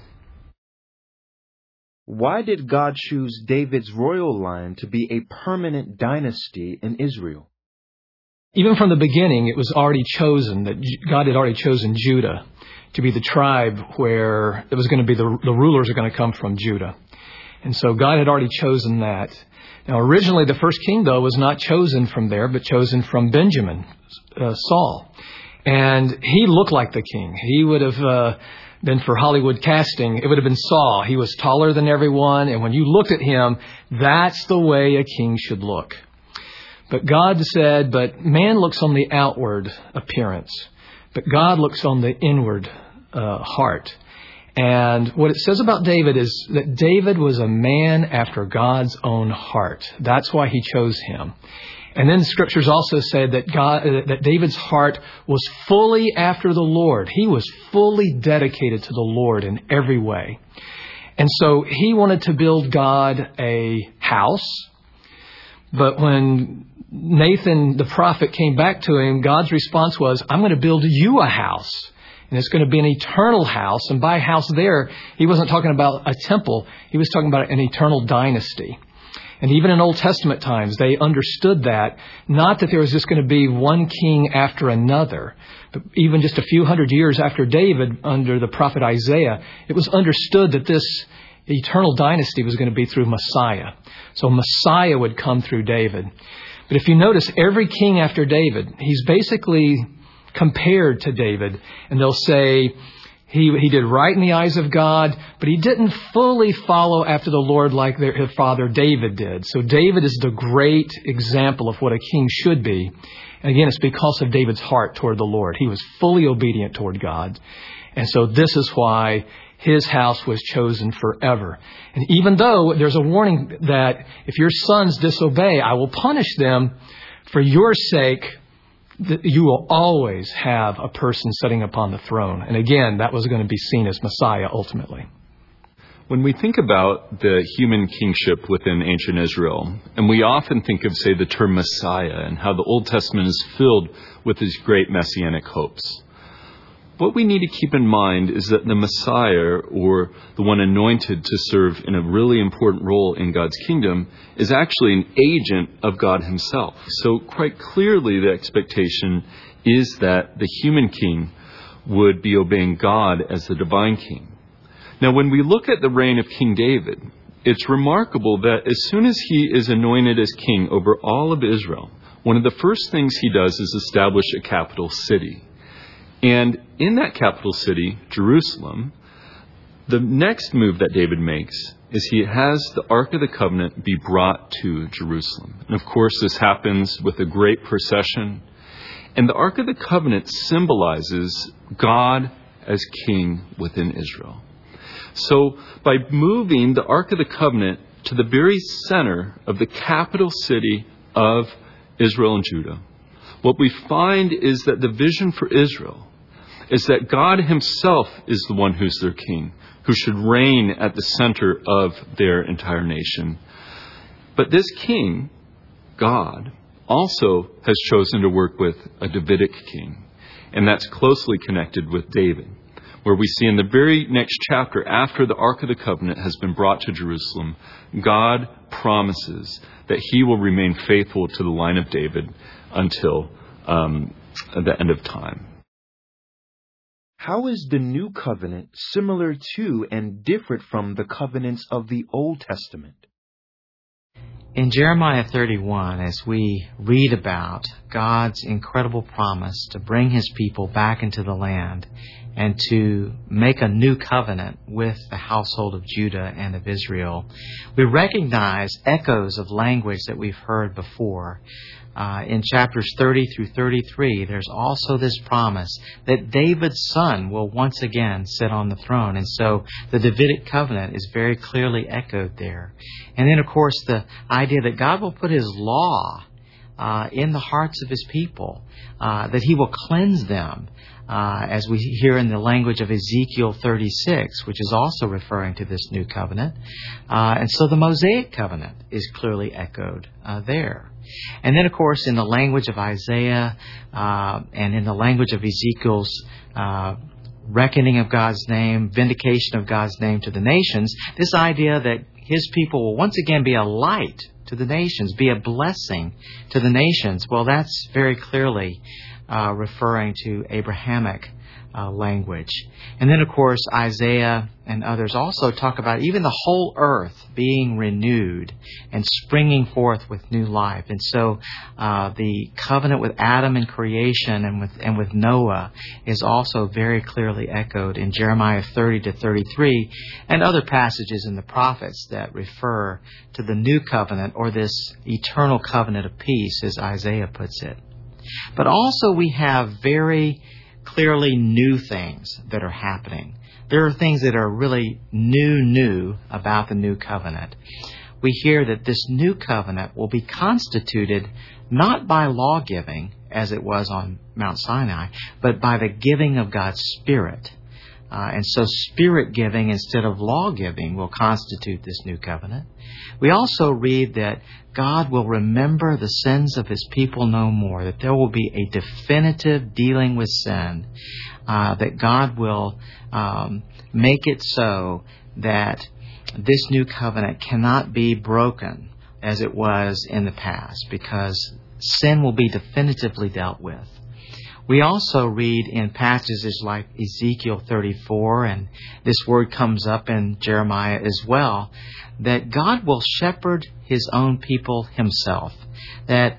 Why did God choose David's royal line to be a permanent dynasty in Israel? Even from the beginning, it was already chosen that God had already chosen Judah to be the tribe where it was going to be the, the rulers are going to come from Judah. And so God had already chosen that. Now, originally, the first king, though, was not chosen from there, but chosen from Benjamin, uh, Saul. And he looked like the king. He would have uh, been, for Hollywood casting, it would have been Saul. He was taller than everyone. And when you looked at him, that's the way a king should look. But God said, but man looks on the outward appearance, but God looks on the inward uh, heart. And what it says about David is that David was a man after God's own heart. That's why he chose him. And then the scriptures also say that God, that David's heart was fully after the Lord. He was fully dedicated to the Lord in every way. And so he wanted to build God a house. But when Nathan, the prophet, came back to him, God's response was, I'm going to build you a house. And it's going to be an eternal house. And by house there, he wasn't talking about a temple. He was talking about an eternal dynasty. And even in Old Testament times, they understood that. Not that there was just going to be one king after another. But even just a few hundred years after David, under the prophet Isaiah, it was understood that this eternal dynasty was going to be through Messiah. So Messiah would come through David. But if you notice, every king after David, he's basically compared to David. And they'll say he he did right in the eyes of God, but he didn't fully follow after the Lord like their, his father David did. So David is the great example of what a king should be. And again, it's because of David's heart toward the Lord. He was fully obedient toward God. And so this is why his house was chosen forever. And even though there's a warning that if your sons disobey, I will punish them, for your sake, you will always have a person sitting upon the throne. And again, that was going to be seen as Messiah ultimately. When we think about the human kingship within ancient Israel, and we often think of, say, the term Messiah and how the Old Testament is filled with these great messianic hopes, what we need to keep in mind is that the Messiah, or the one anointed to serve in a really important role in God's kingdom, is actually an agent of God himself. So quite clearly the expectation is that the human king would be obeying God as the divine king. Now, when we look at the reign of King David, it's remarkable that as soon as he is anointed as king over all of Israel, one of the first things he does is establish a capital city. And in that capital city, Jerusalem, the next move that David makes is he has the Ark of the Covenant be brought to Jerusalem. And of course, this happens with a great procession. And the Ark of the Covenant symbolizes God as king within Israel. So by moving the Ark of the Covenant to the very center of the capital city of Israel and Judah, what we find is that the vision for Israel is that God himself is the one who's their king, who should reign at the center of their entire nation. But this king, God, also has chosen to work with a Davidic king, and that's closely connected with David, where we see in the very next chapter, after the Ark of the Covenant has been brought to Jerusalem, God promises that he will remain faithful to the line of David until um, the end of time. How is the New Covenant similar to and different from the covenants of the Old Testament? In Jeremiah thirty-one, as we read about God's incredible promise to bring his people back into the land and to make a new covenant with the household of Judah and of Israel, we recognize echoes of language that we've heard before. Uh, in chapters thirty through thirty-three, there's also this promise that David's son will once again sit on the throne. And so the Davidic covenant is very clearly echoed there. And then, of course, the idea that God will put his law uh, in the hearts of his people, uh, that he will cleanse them, uh, as we hear in the language of Ezekiel thirty-six, which is also referring to this new covenant. Uh, and so the Mosaic covenant is clearly echoed uh, there. And then, of course, in the language of Isaiah uh, and in the language of Ezekiel's uh, reckoning of God's name, vindication of God's name to the nations, this idea that his people will once again be a light to the nations, be a blessing to the nations. Well, that's very clearly uh, referring to Abrahamic uh, language. And then, of course, Isaiah and others also talk about even the whole earth being renewed and springing forth with new life. And so uh, the covenant with Adam in creation and with and with Noah is also very clearly echoed in Jeremiah thirty to thirty-three and other passages in the prophets that refer to the new covenant, or this eternal covenant of peace, as Isaiah puts it. But also we have very clearly new things that are happening. There are things that are really new, new about the new covenant. We hear that this new covenant will be constituted not by law giving, as it was on Mount Sinai, but by the giving of God's Spirit. Uh, and so Spirit giving instead of law giving will constitute this new covenant. We also read that God will remember the sins of his people no more, that there will be a definitive dealing with sin, uh, that God will um, make it so that this new covenant cannot be broken as it was in the past, because sin will be definitively dealt with. We also read in passages like Ezekiel thirty-four, and this word comes up in Jeremiah as well, that God will shepherd his own people himself. That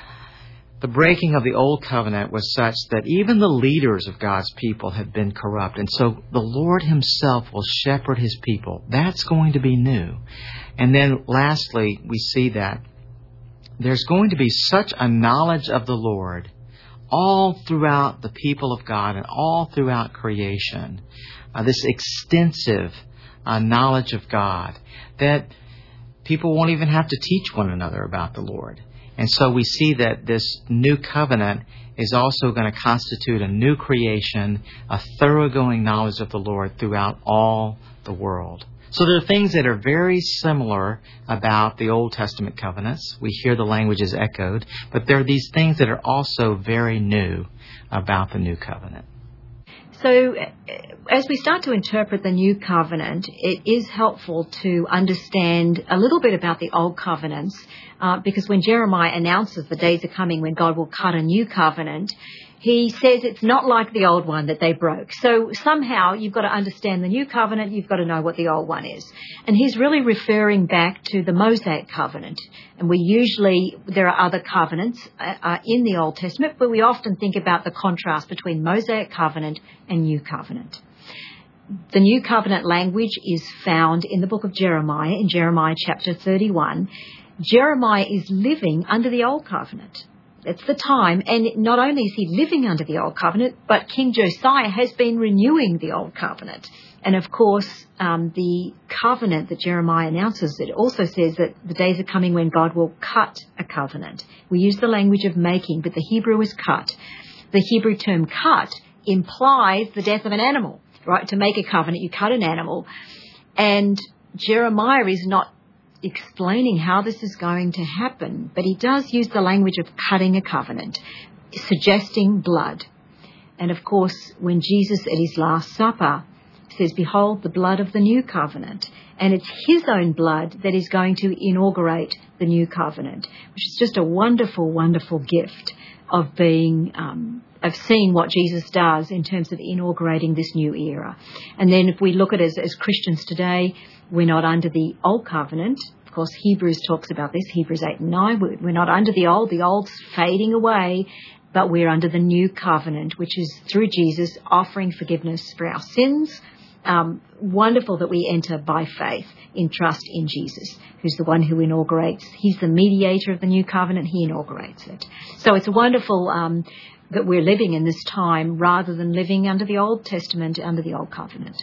the breaking of the old covenant was such that even the leaders of God's people had been corrupt. And so the Lord himself will shepherd his people. That's going to be new. And then lastly, we see that there's going to be such a knowledge of the Lord all throughout the people of God and all throughout creation, uh, this extensive uh, knowledge of God that people won't even have to teach one another about the Lord. And so we see that this new covenant is also going to constitute a new creation, a thoroughgoing knowledge of the Lord throughout all the world. So there are things that are very similar about the Old Testament covenants. We hear the languages echoed, but there are these things that are also very new about the new covenant. So as we start to interpret the new covenant, it is helpful to understand a little bit about the old covenants, uh, because when Jeremiah announces the days are coming when God will cut a new covenant, he says it's not like the old one that they broke. So somehow you've got to understand the new covenant, you've got to know what the old one is. And he's really referring back to the Mosaic covenant. And we usually, there are other covenants uh, uh, in the Old Testament, but we often think about the contrast between Mosaic covenant and new covenant. The new covenant language is found in the book of Jeremiah, in Jeremiah chapter thirty-one. Jeremiah is living under the old covenant. It's the time, and not only is he living under the Old Covenant, but King Josiah has been renewing the Old Covenant. And of course, um, the covenant that Jeremiah announces, it also says that the days are coming when God will cut a covenant. We use the language of making, but the Hebrew is cut. The Hebrew term cut implies the death of an animal, right? To make a covenant, you cut an animal. And Jeremiah is not explaining how this is going to happen, but he does use the language of cutting a covenant, suggesting blood. And of course, when Jesus at his Last Supper says, "Behold, the blood of the new covenant," and it's his own blood that is going to inaugurate the new covenant, which is just a wonderful, wonderful gift of being, um, of seeing what Jesus does in terms of inaugurating this new era. And then if we look at it as, as Christians today, we're not under the old covenant. Of course, Hebrews talks about this, Hebrews eight and nine. We're not under the old. The old's fading away, but we're under the new covenant, which is through Jesus offering forgiveness for our sins. Um, wonderful that we enter by faith in trust in Jesus, who's the one who inaugurates. He's the mediator of the new covenant. He inaugurates it. So it's wonderful um, that we're living in this time rather than living under the Old Testament, under the Old Covenant.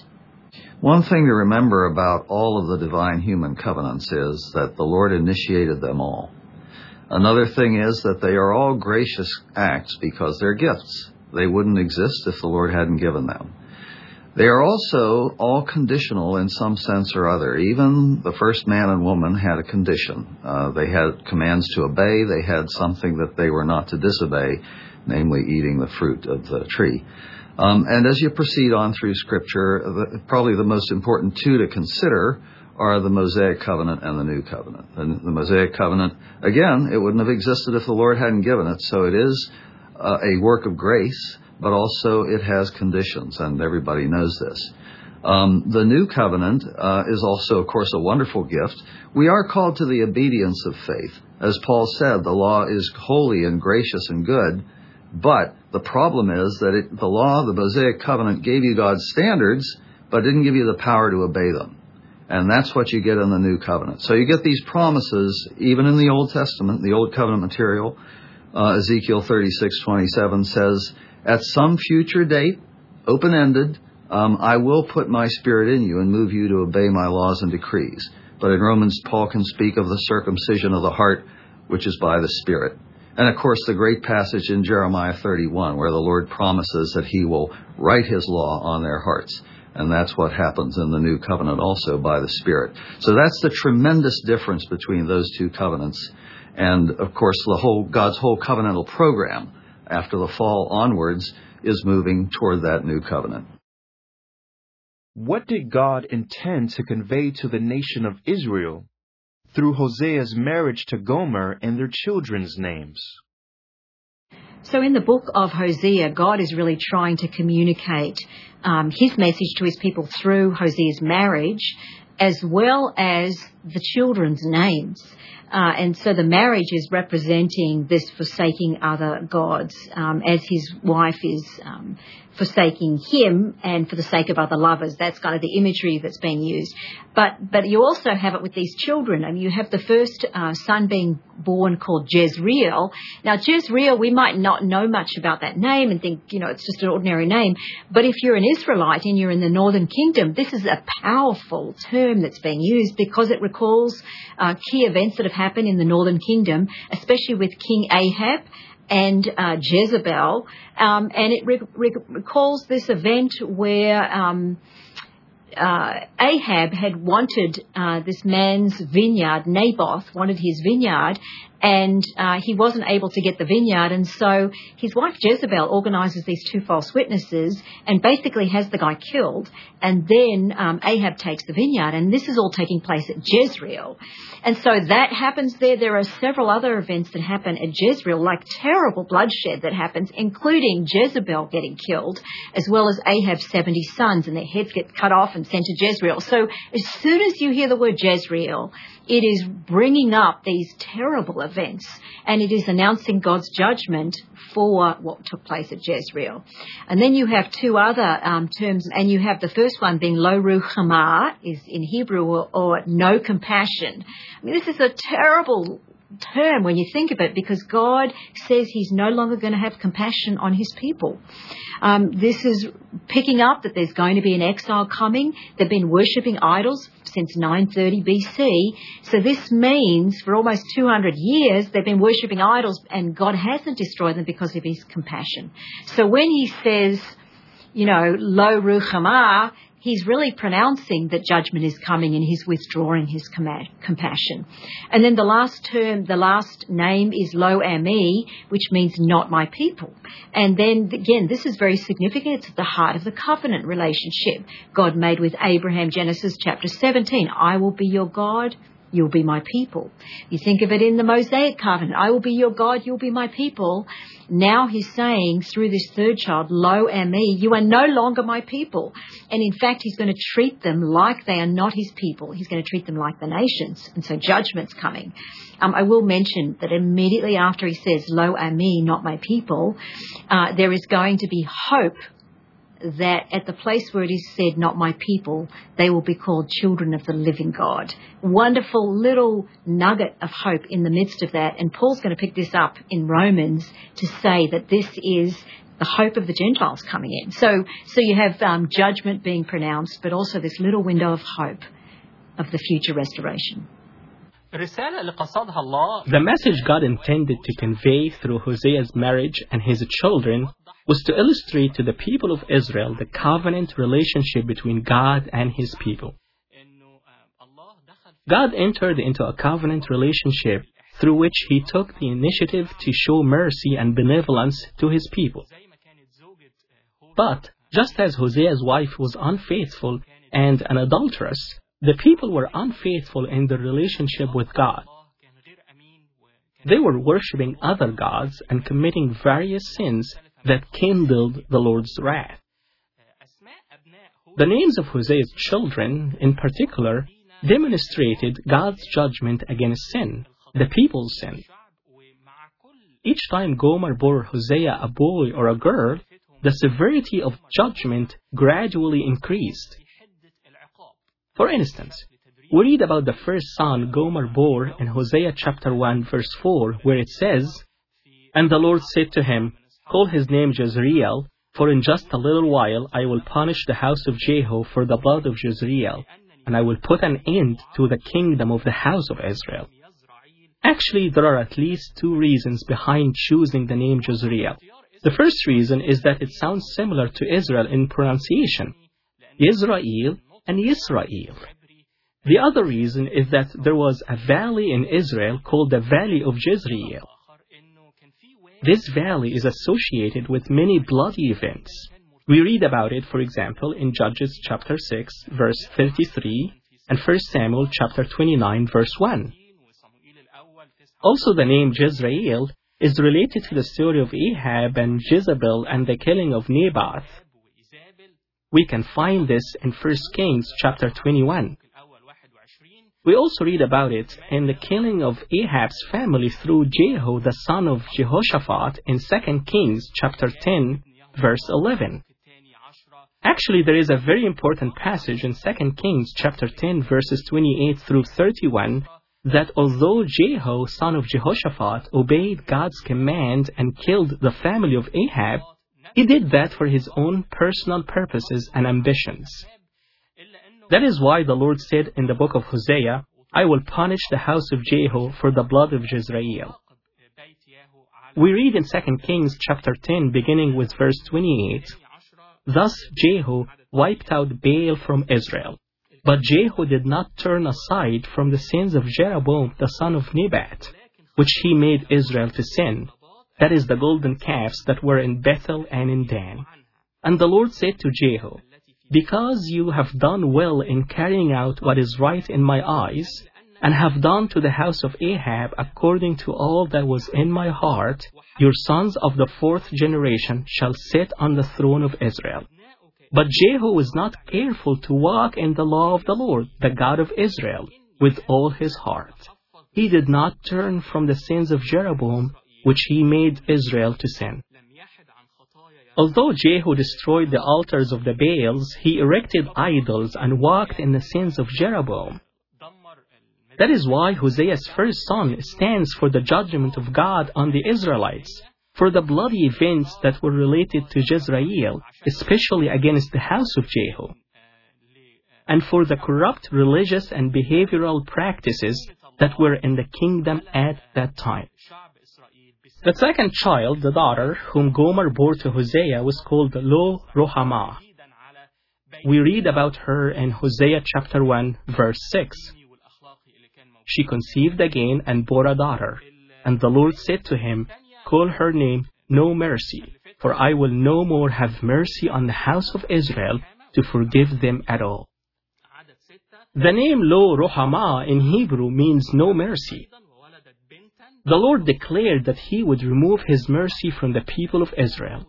One thing to remember about all of the divine human covenants is that the Lord initiated them all. Another thing is that they are all gracious acts because they're gifts. They wouldn't exist if the Lord hadn't given them. They are also all conditional in some sense or other. Even the first man and woman had a condition. Uh, they had commands to obey. They had something that they were not to disobey, namely eating the fruit of the tree. Um, and as you proceed on through Scripture, the, probably the most important two to consider are the Mosaic Covenant and the New Covenant. And the Mosaic Covenant, again, it wouldn't have existed if the Lord hadn't given it. So it is uh, a work of grace, but also it has conditions, and everybody knows this. Um, the New Covenant uh, is also, of course, a wonderful gift. We are called to the obedience of faith. As Paul said, the law is holy and gracious and good, but the problem is that it, the law, the Mosaic Covenant, gave you God's standards, but didn't give you the power to obey them. And that's what you get in the New Covenant. So you get these promises, even in the Old Testament, the Old Covenant material. Uh, Ezekiel thirty-six twenty-seven says, "At some future date, open-ended, um, I will put my spirit in you and move you to obey my laws and decrees." But in Romans, Paul can speak of the circumcision of the heart, which is by the Spirit. And, of course, the great passage in Jeremiah thirty-one, where the Lord promises that he will write his law on their hearts. And that's what happens in the New Covenant also by the Spirit. So that's the tremendous difference between those two covenants. And, of course, the whole God's whole covenantal program after the fall onwards is moving toward that new covenant. What did God intend to convey to the nation of Israel through Hosea's marriage to Gomer and their children's names? So in the book of Hosea, God is really trying to communicate um, his message to his people through Hosea's marriage, as well as the children's names. Uh, and so the marriage is representing this forsaking other gods, um, as his wife is um, forsaking him and for the sake of other lovers. That's kind of the imagery that's being used. But but you also have it with these children. I mean, you have the first uh, son being born called Jezreel. Now, Jezreel, we might not know much about that name and think, you know, it's just an ordinary name. But if you're an Israelite and you're in the northern kingdom, this is a powerful term that's being used because it recalls uh, key events that have happened in the northern kingdom, especially with King Ahab and uh, Jezebel, um, and it re- re- recalls this event where um, uh, Ahab had wanted uh, this man's vineyard, Naboth wanted his vineyard, and uh, he wasn't able to get the vineyard, and so his wife Jezebel organizes these two false witnesses and basically has the guy killed, and then um, Ahab takes the vineyard, and this is all taking place at Jezreel. And so that happens there. There are several other events that happen at Jezreel, like terrible bloodshed that happens, including Jezebel getting killed, as well as Ahab's seventy sons, and their heads get cut off and sent to Jezreel. So as soon as you hear the word Jezreel, it is bringing up these terrible events, and it is announcing God's judgment for what took place at Jezreel. And then you have two other um, terms, and you have the first one being lo ruhamah, is in Hebrew, or, or no compassion. I mean, this is a terrible term when you think of it, because God says he's no longer going to have compassion on his people. Um, this is picking up that there's going to be an exile coming. They've been worshipping idols since nine thirty B C. So this means for almost two hundred years they've been worshipping idols, and God hasn't destroyed them because of his compassion. So when he says, you know, lo ruhamah, he's really pronouncing that judgment is coming, and he's withdrawing his compassion. And then the last term, the last name is Lo Ami, which means not my people. And then again, this is very significant. It's at the heart of the covenant relationship God made with Abraham, Genesis chapter seventeen. I will be your God, you'll be my people. You think of it in the Mosaic covenant. I will be your God, you'll be my people. Now he's saying through this third child, Lo Ami, you are no longer my people. And in fact, he's going to treat them like they are not his people. He's going to treat them like the nations. And so judgment's coming. Um, I will mention that immediately after he says, Lo Ami, not my people, uh, there is going to be hope that at the place where it is said, not my people, they will be called children of the living God. Wonderful little nugget of hope in the midst of that. And Paul's going to pick this up in Romans to say that this is the hope of the Gentiles coming in. So, so you have um, judgment being pronounced, but also this little window of hope of the future restoration. The message God intended to convey through Hosea's marriage and his children was to illustrate to the people of Israel the covenant relationship between God and his people. God entered into a covenant relationship through which he took the initiative to show mercy and benevolence to his people. But just as Hosea's wife was unfaithful and an adulteress, the people were unfaithful in their relationship with God. They were worshipping other gods and committing various sins that kindled the Lord's wrath. The names of Hosea's children, in particular, demonstrated God's judgment against sin, the people's sin. Each time Gomer bore Hosea a boy or a girl, the severity of judgment gradually increased. For instance, we read about the first son Gomer bore in Hosea chapter one verse four, where it says, And the Lord said to him, Call his name Jezreel, for in just a little while I will punish the house of Jehu for the blood of Jezreel, and I will put an end to the kingdom of the house of Israel. Actually, there are at least two reasons behind choosing the name Jezreel. The first reason is that it sounds similar to Israel in pronunciation, Yisrael and Yisrael. The other reason is that there was a valley in Israel called the Valley of Jezreel. This valley is associated with many bloody events. We read about it, for example, in Judges chapter six, verse thirty-three, and First Samuel chapter twenty-nine, verse one. Also, the name Jezreel is related to the story of Ahab and Jezebel and the killing of Naboth. We can find this in First Kings chapter twenty-one. We also read about it in the killing of Ahab's family through Jehu, the son of Jehoshaphat, in Second Kings chapter ten, verse eleven. Actually, there is a very important passage in Second Kings chapter ten, verses twenty-eight through thirty-one, that although Jehu, son of Jehoshaphat, obeyed God's command and killed the family of Ahab, he did that for his own personal purposes and ambitions. That is why the Lord said in the book of Hosea, I will punish the house of Jehu for the blood of Jezreel. We read in Second Kings chapter ten, beginning with verse twenty-eight, Thus Jehu wiped out Baal from Israel. But Jehu did not turn aside from the sins of Jeroboam the son of Nebat, which he made Israel to sin. That is the golden calves that were in Bethel and in Dan. And the Lord said to Jehu, Because you have done well in carrying out what is right in my eyes, and have done to the house of Ahab according to all that was in my heart, your sons of the fourth generation shall sit on the throne of Israel. But Jehu was not careful to walk in the law of the Lord, the God of Israel, with all his heart. He did not turn from the sins of Jeroboam, which he made Israel to sin. Although Jehu destroyed the altars of the Baals, he erected idols and walked in the sins of Jeroboam. That is why Hosea's first son stands for the judgment of God on the Israelites, for the bloody events that were related to Jezreel, especially against the house of Jehu, and for the corrupt religious and behavioral practices that were in the kingdom at that time. The second child, the daughter, whom Gomer bore to Hosea, was called Lo Ruhamah. We read about her in Hosea chapter one, verse six. She conceived again and bore a daughter. And the Lord said to him, Call her name No Mercy, for I will no more have mercy on the house of Israel to forgive them at all. The name Lo Ruhamah in Hebrew means no mercy. The Lord declared that He would remove His mercy from the people of Israel.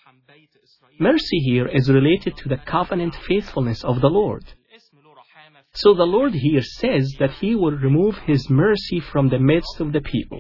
Mercy here is related to the covenant faithfulness of the Lord. So the Lord here says that He will remove His mercy from the midst of the people.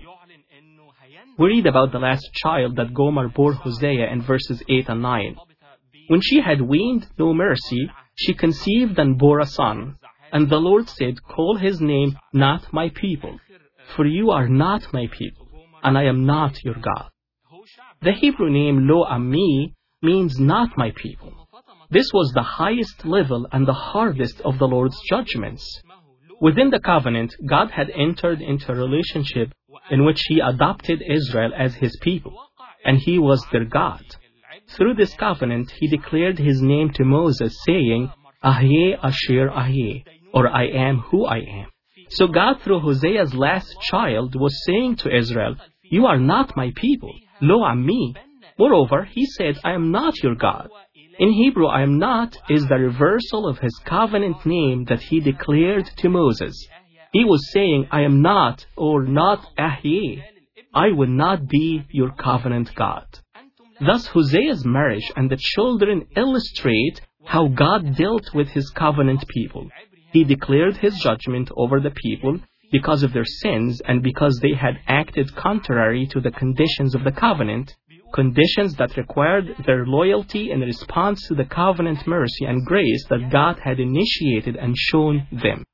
We read about the last child that Gomer bore Hosea in verses eight and nine. When she had weaned no mercy, she conceived and bore a son. And the Lord said, Call his name Not My People, for you are not my people, and I am not your God. The Hebrew name Lo Ammi means not my people. This was the highest level and the hardest of the Lord's judgments. Within the covenant, God had entered into a relationship in which He adopted Israel as His people, and He was their God. Through this covenant, He declared His name to Moses, saying, Ahyeh Asher Ahyeh, or I am who I am. So God, through Hosea's last child, was saying to Israel, You are not my people, Lo Ammi. Moreover, He said, I am not your God. In Hebrew, I am not is the reversal of His covenant name that He declared to Moses. He was saying, I am not, or not Ahyeh. I will not be your covenant God. Thus, Hosea's marriage and the children illustrate how God dealt with His covenant people. He declared His judgment over the people because of their sins and because they had acted contrary to the conditions of the covenant, conditions that required their loyalty in response to the covenant mercy and grace that God had initiated and shown them.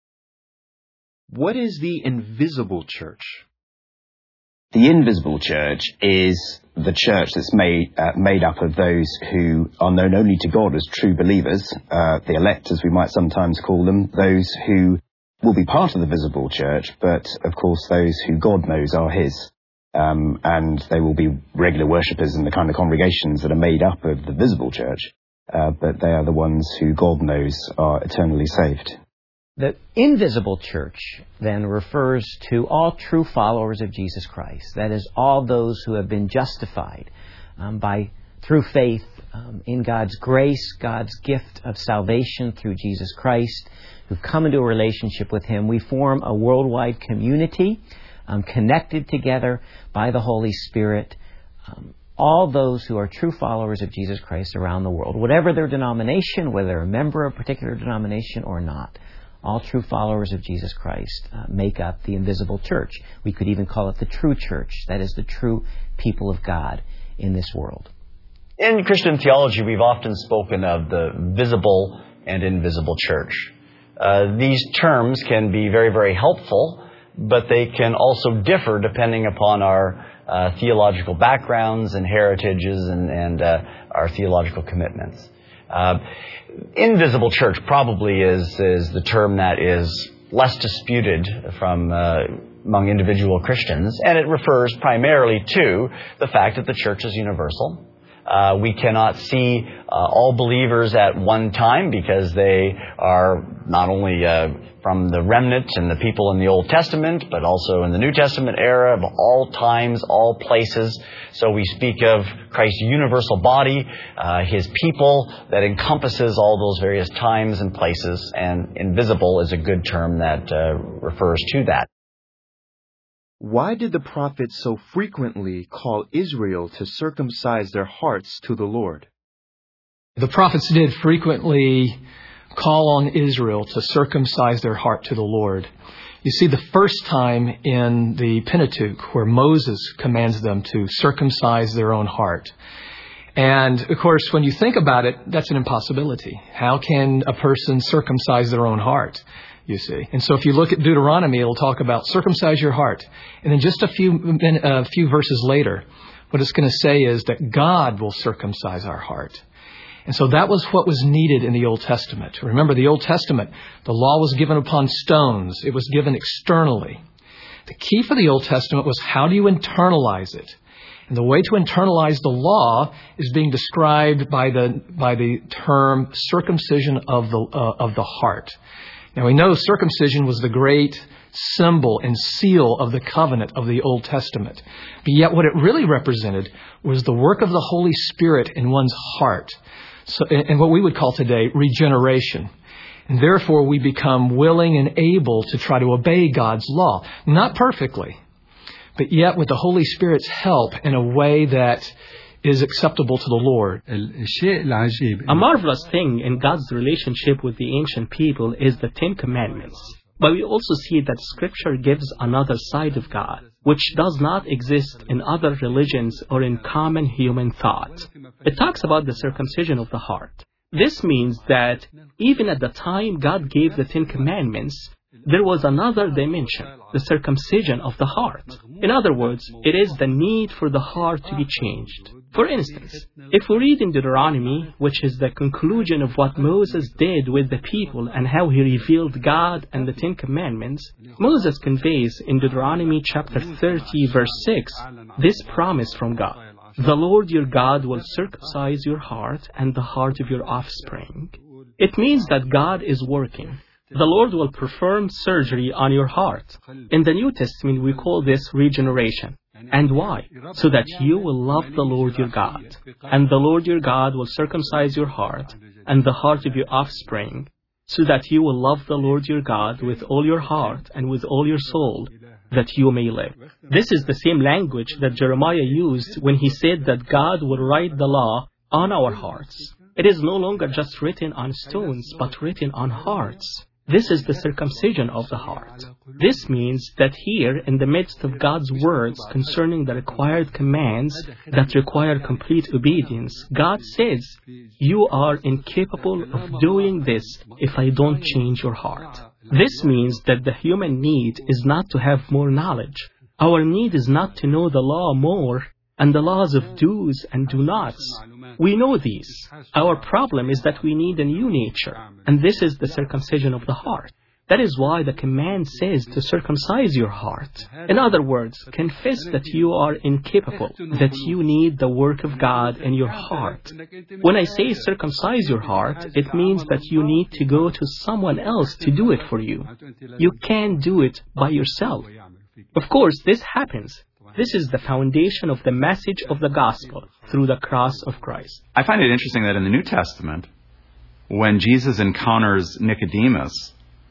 What is the invisible church? The invisible church is the church that's made uh, made up of those who are known only to God as true believers, uh, the elect, as we might sometimes call them, those who will be part of the visible church, but of course those who God knows are His. Um, and they will be regular worshippers in the kind of congregations that are made up of the visible church, uh, but they are the ones who God knows are eternally saved. The invisible church then refers to all true followers of Jesus Christ. That is, all those who have been justified um, by through faith um, in God's grace, God's gift of salvation through Jesus Christ, who've come into a relationship with Him. We form a worldwide community um, connected together by the Holy Spirit. Um, all those who are true followers of Jesus Christ around the world, whatever their denomination, whether they're a member of a particular denomination or not. All true followers of Jesus Christ uh, make up the invisible church. We could even call it the true church. That is the true people of God in this world. In Christian theology, we've often spoken of the visible and invisible church. Uh, these terms can be very, very helpful, but they can also differ depending upon our uh, theological backgrounds and heritages and, and uh, our theological commitments. Uh, invisible church probably is, is the term that is less disputed from uh, among individual Christians, and it refers primarily to the fact that the church is universal. Uh, we cannot see uh, all believers at one time because they are not only uh, from the remnant and the people in the Old Testament, but also in the New Testament era of all times, all places. So we speak of Christ's universal body, uh, His people that encompasses all those various times and places, and invisible is a good term that uh, refers to that. Why did the prophets so frequently call Israel to circumcise their hearts to the Lord? The prophets did frequently call on Israel to circumcise their heart to the Lord. You see, the first time in the Pentateuch where Moses commands them to circumcise their own heart. And, of course, when you think about it, that's an impossibility. How can a person circumcise their own heart? You see. And so if you look at Deuteronomy, it'll talk about circumcise your heart. And then just a few a uh, few verses later, what it's going to say is that God will circumcise our heart. And so that was what was needed in the Old Testament. Remember, the Old Testament, the law was given upon stones. It was given externally. The key for the Old Testament was how do you internalize it? And the way to internalize the law is being described by the by the term circumcision of the uh, of the heart. Now, we know circumcision was the great symbol and seal of the covenant of the Old Testament. But yet what it really represented was the work of the Holy Spirit in one's heart. So, and what we would call today regeneration. And therefore, we become willing and able to try to obey God's law. Not perfectly, but yet with the Holy Spirit's help in a way that is acceptable to the Lord. A marvelous thing in God's relationship with the ancient people is the Ten Commandments. But we also see that Scripture gives another side of God, which does not exist in other religions or in common human thought. It talks about the circumcision of the heart. This means that even at the time God gave the Ten Commandments, there was another dimension, the circumcision of the heart. In other words, it is the need for the heart to be changed. For instance, if we read in Deuteronomy, which is the conclusion of what Moses did with the people and how he revealed God and the Ten Commandments, Moses conveys in Deuteronomy chapter thirty, verse six, this promise from God. The Lord your God will circumcise your heart and the heart of your offspring. It means that God is working. The Lord will perform surgery on your heart. In the New Testament, we call this regeneration. And why? So that you will love the Lord your God. And the Lord your God will circumcise your heart and the heart of your offspring, so that you will love the Lord your God with all your heart and with all your soul, that you may live. This is the same language that Jeremiah used when he said that God will write the law on our hearts. It is no longer just written on stones, but written on hearts. This is the circumcision of the heart. This means that here, in the midst of God's words concerning the required commands that require complete obedience, God says, you are incapable of doing this if I don't change your heart. This means that the human need is not to have more knowledge. Our need is not to know the law more and the laws of do's and do-nots. We know these. Our problem is that we need a new nature, and this is the circumcision of the heart. That is why the command says to circumcise your heart. In other words, confess that you are incapable, that you need the work of God in your heart. When I say circumcise your heart, it means that you need to go to someone else to do it for you. You can't do it by yourself. Of course, this happens. This is the foundation of the message of the gospel through the cross of Christ. I find it interesting that in the New Testament, when Jesus encounters Nicodemus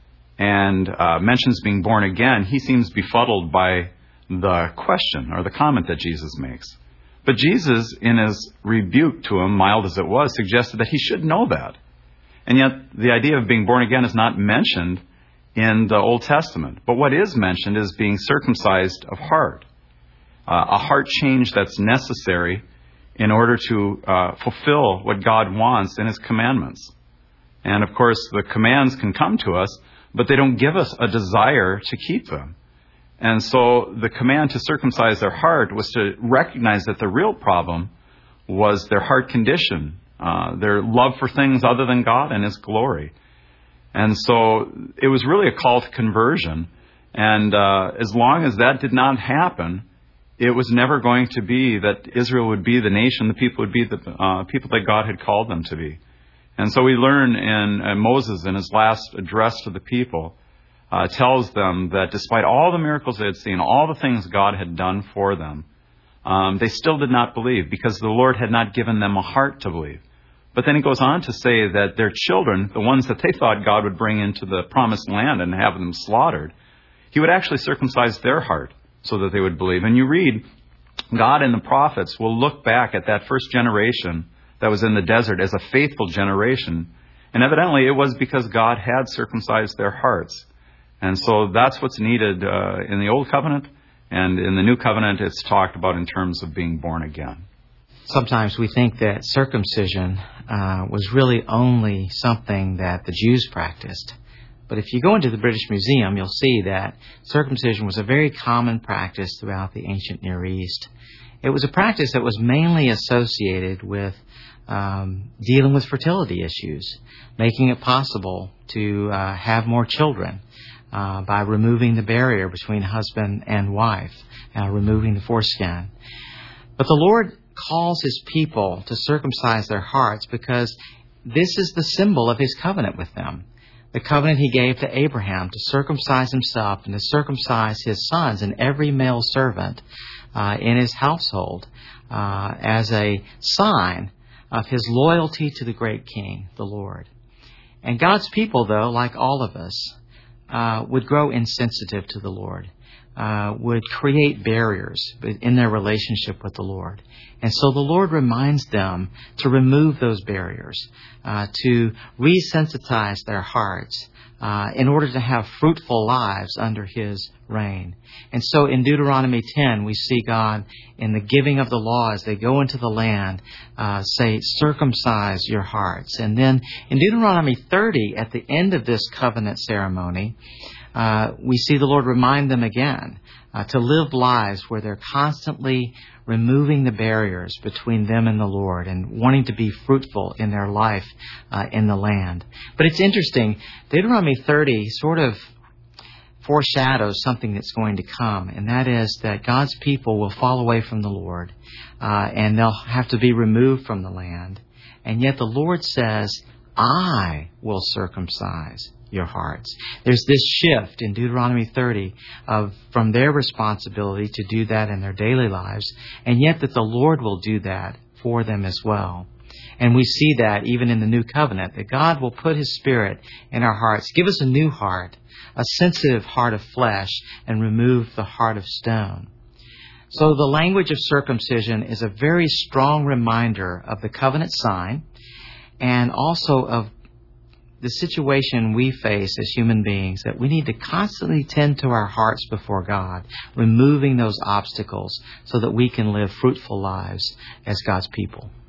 and uh, mentions being born again, he seems befuddled by the question or the comment that Jesus makes. But Jesus, in his rebuke to him, mild as it was, suggested that he should know that. And yet, the idea of being born again is not mentioned in the Old Testament. But what is mentioned is being circumcised of heart, uh, a heart change that's necessary in order to uh, fulfill what God wants in His commandments. And of course, the commands can come to us, but they don't give us a desire to keep them. And so the command to circumcise their heart was to recognize that the real problem was their heart condition, uh, their love for things other than God and His glory. And so it was really a call to conversion. And uh, as long as that did not happen, it was never going to be that Israel would be the nation, the people would be the uh, people that God had called them to be. And so we learn in uh, Moses, in his last address to the people, uh, tells them that despite all the miracles they had seen, all the things God had done for them, um, they still did not believe because the Lord had not given them a heart to believe. But then he goes on to say that their children, the ones that they thought God would bring into the promised land and have them slaughtered, He would actually circumcise their heart so that they would believe. And you read, God and the prophets will look back at that first generation that was in the desert as a faithful generation. And evidently it was because God had circumcised their hearts. And so that's what's needed uh, in the Old Covenant. And in the New Covenant, it's talked about in terms of being born again. Sometimes we think that circumcision uh, was really only something that the Jews practiced. But if you go into the British Museum, you'll see that circumcision was a very common practice throughout the ancient Near East. It was a practice that was mainly associated with um, dealing with fertility issues, making it possible to uh, have more children uh, by removing the barrier between husband and wife, uh, removing the foreskin. But the Lord calls His people to circumcise their hearts because this is the symbol of His covenant with them. The covenant He gave to Abraham to circumcise himself and to circumcise his sons and every male servant uh, in his household uh, as a sign of His loyalty to the great King, the Lord. And God's people, though, like all of us, uh, would grow insensitive to the Lord. Uh, would create barriers in their relationship with the Lord. And so the Lord reminds them to remove those barriers, uh, to resensitize their hearts uh, in order to have fruitful lives under His reign. And so in Deuteronomy ten, we see God in the giving of the law as they go into the land, uh, say, circumcise your hearts. And then in Deuteronomy thirty, at the end of this covenant ceremony, Uh, we see the Lord remind them again uh, to live lives where they're constantly removing the barriers between them and the Lord and wanting to be fruitful in their life uh, in the land. But it's interesting, Deuteronomy thirty sort of foreshadows something that's going to come, and that is that God's people will fall away from the Lord uh, and they'll have to be removed from the land. And yet the Lord says, I will circumcise your hearts. There's this shift in Deuteronomy thirty of from their responsibility to do that in their daily lives, and yet that the Lord will do that for them as well. And we see that even in the New Covenant, that God will put His Spirit in our hearts, give us a new heart, a sensitive heart of flesh, and remove the heart of stone. So the language of circumcision is a very strong reminder of the covenant sign and also of the situation we face as human beings, that we need to constantly tend to our hearts before God, removing those obstacles so that we can live fruitful lives as God's people.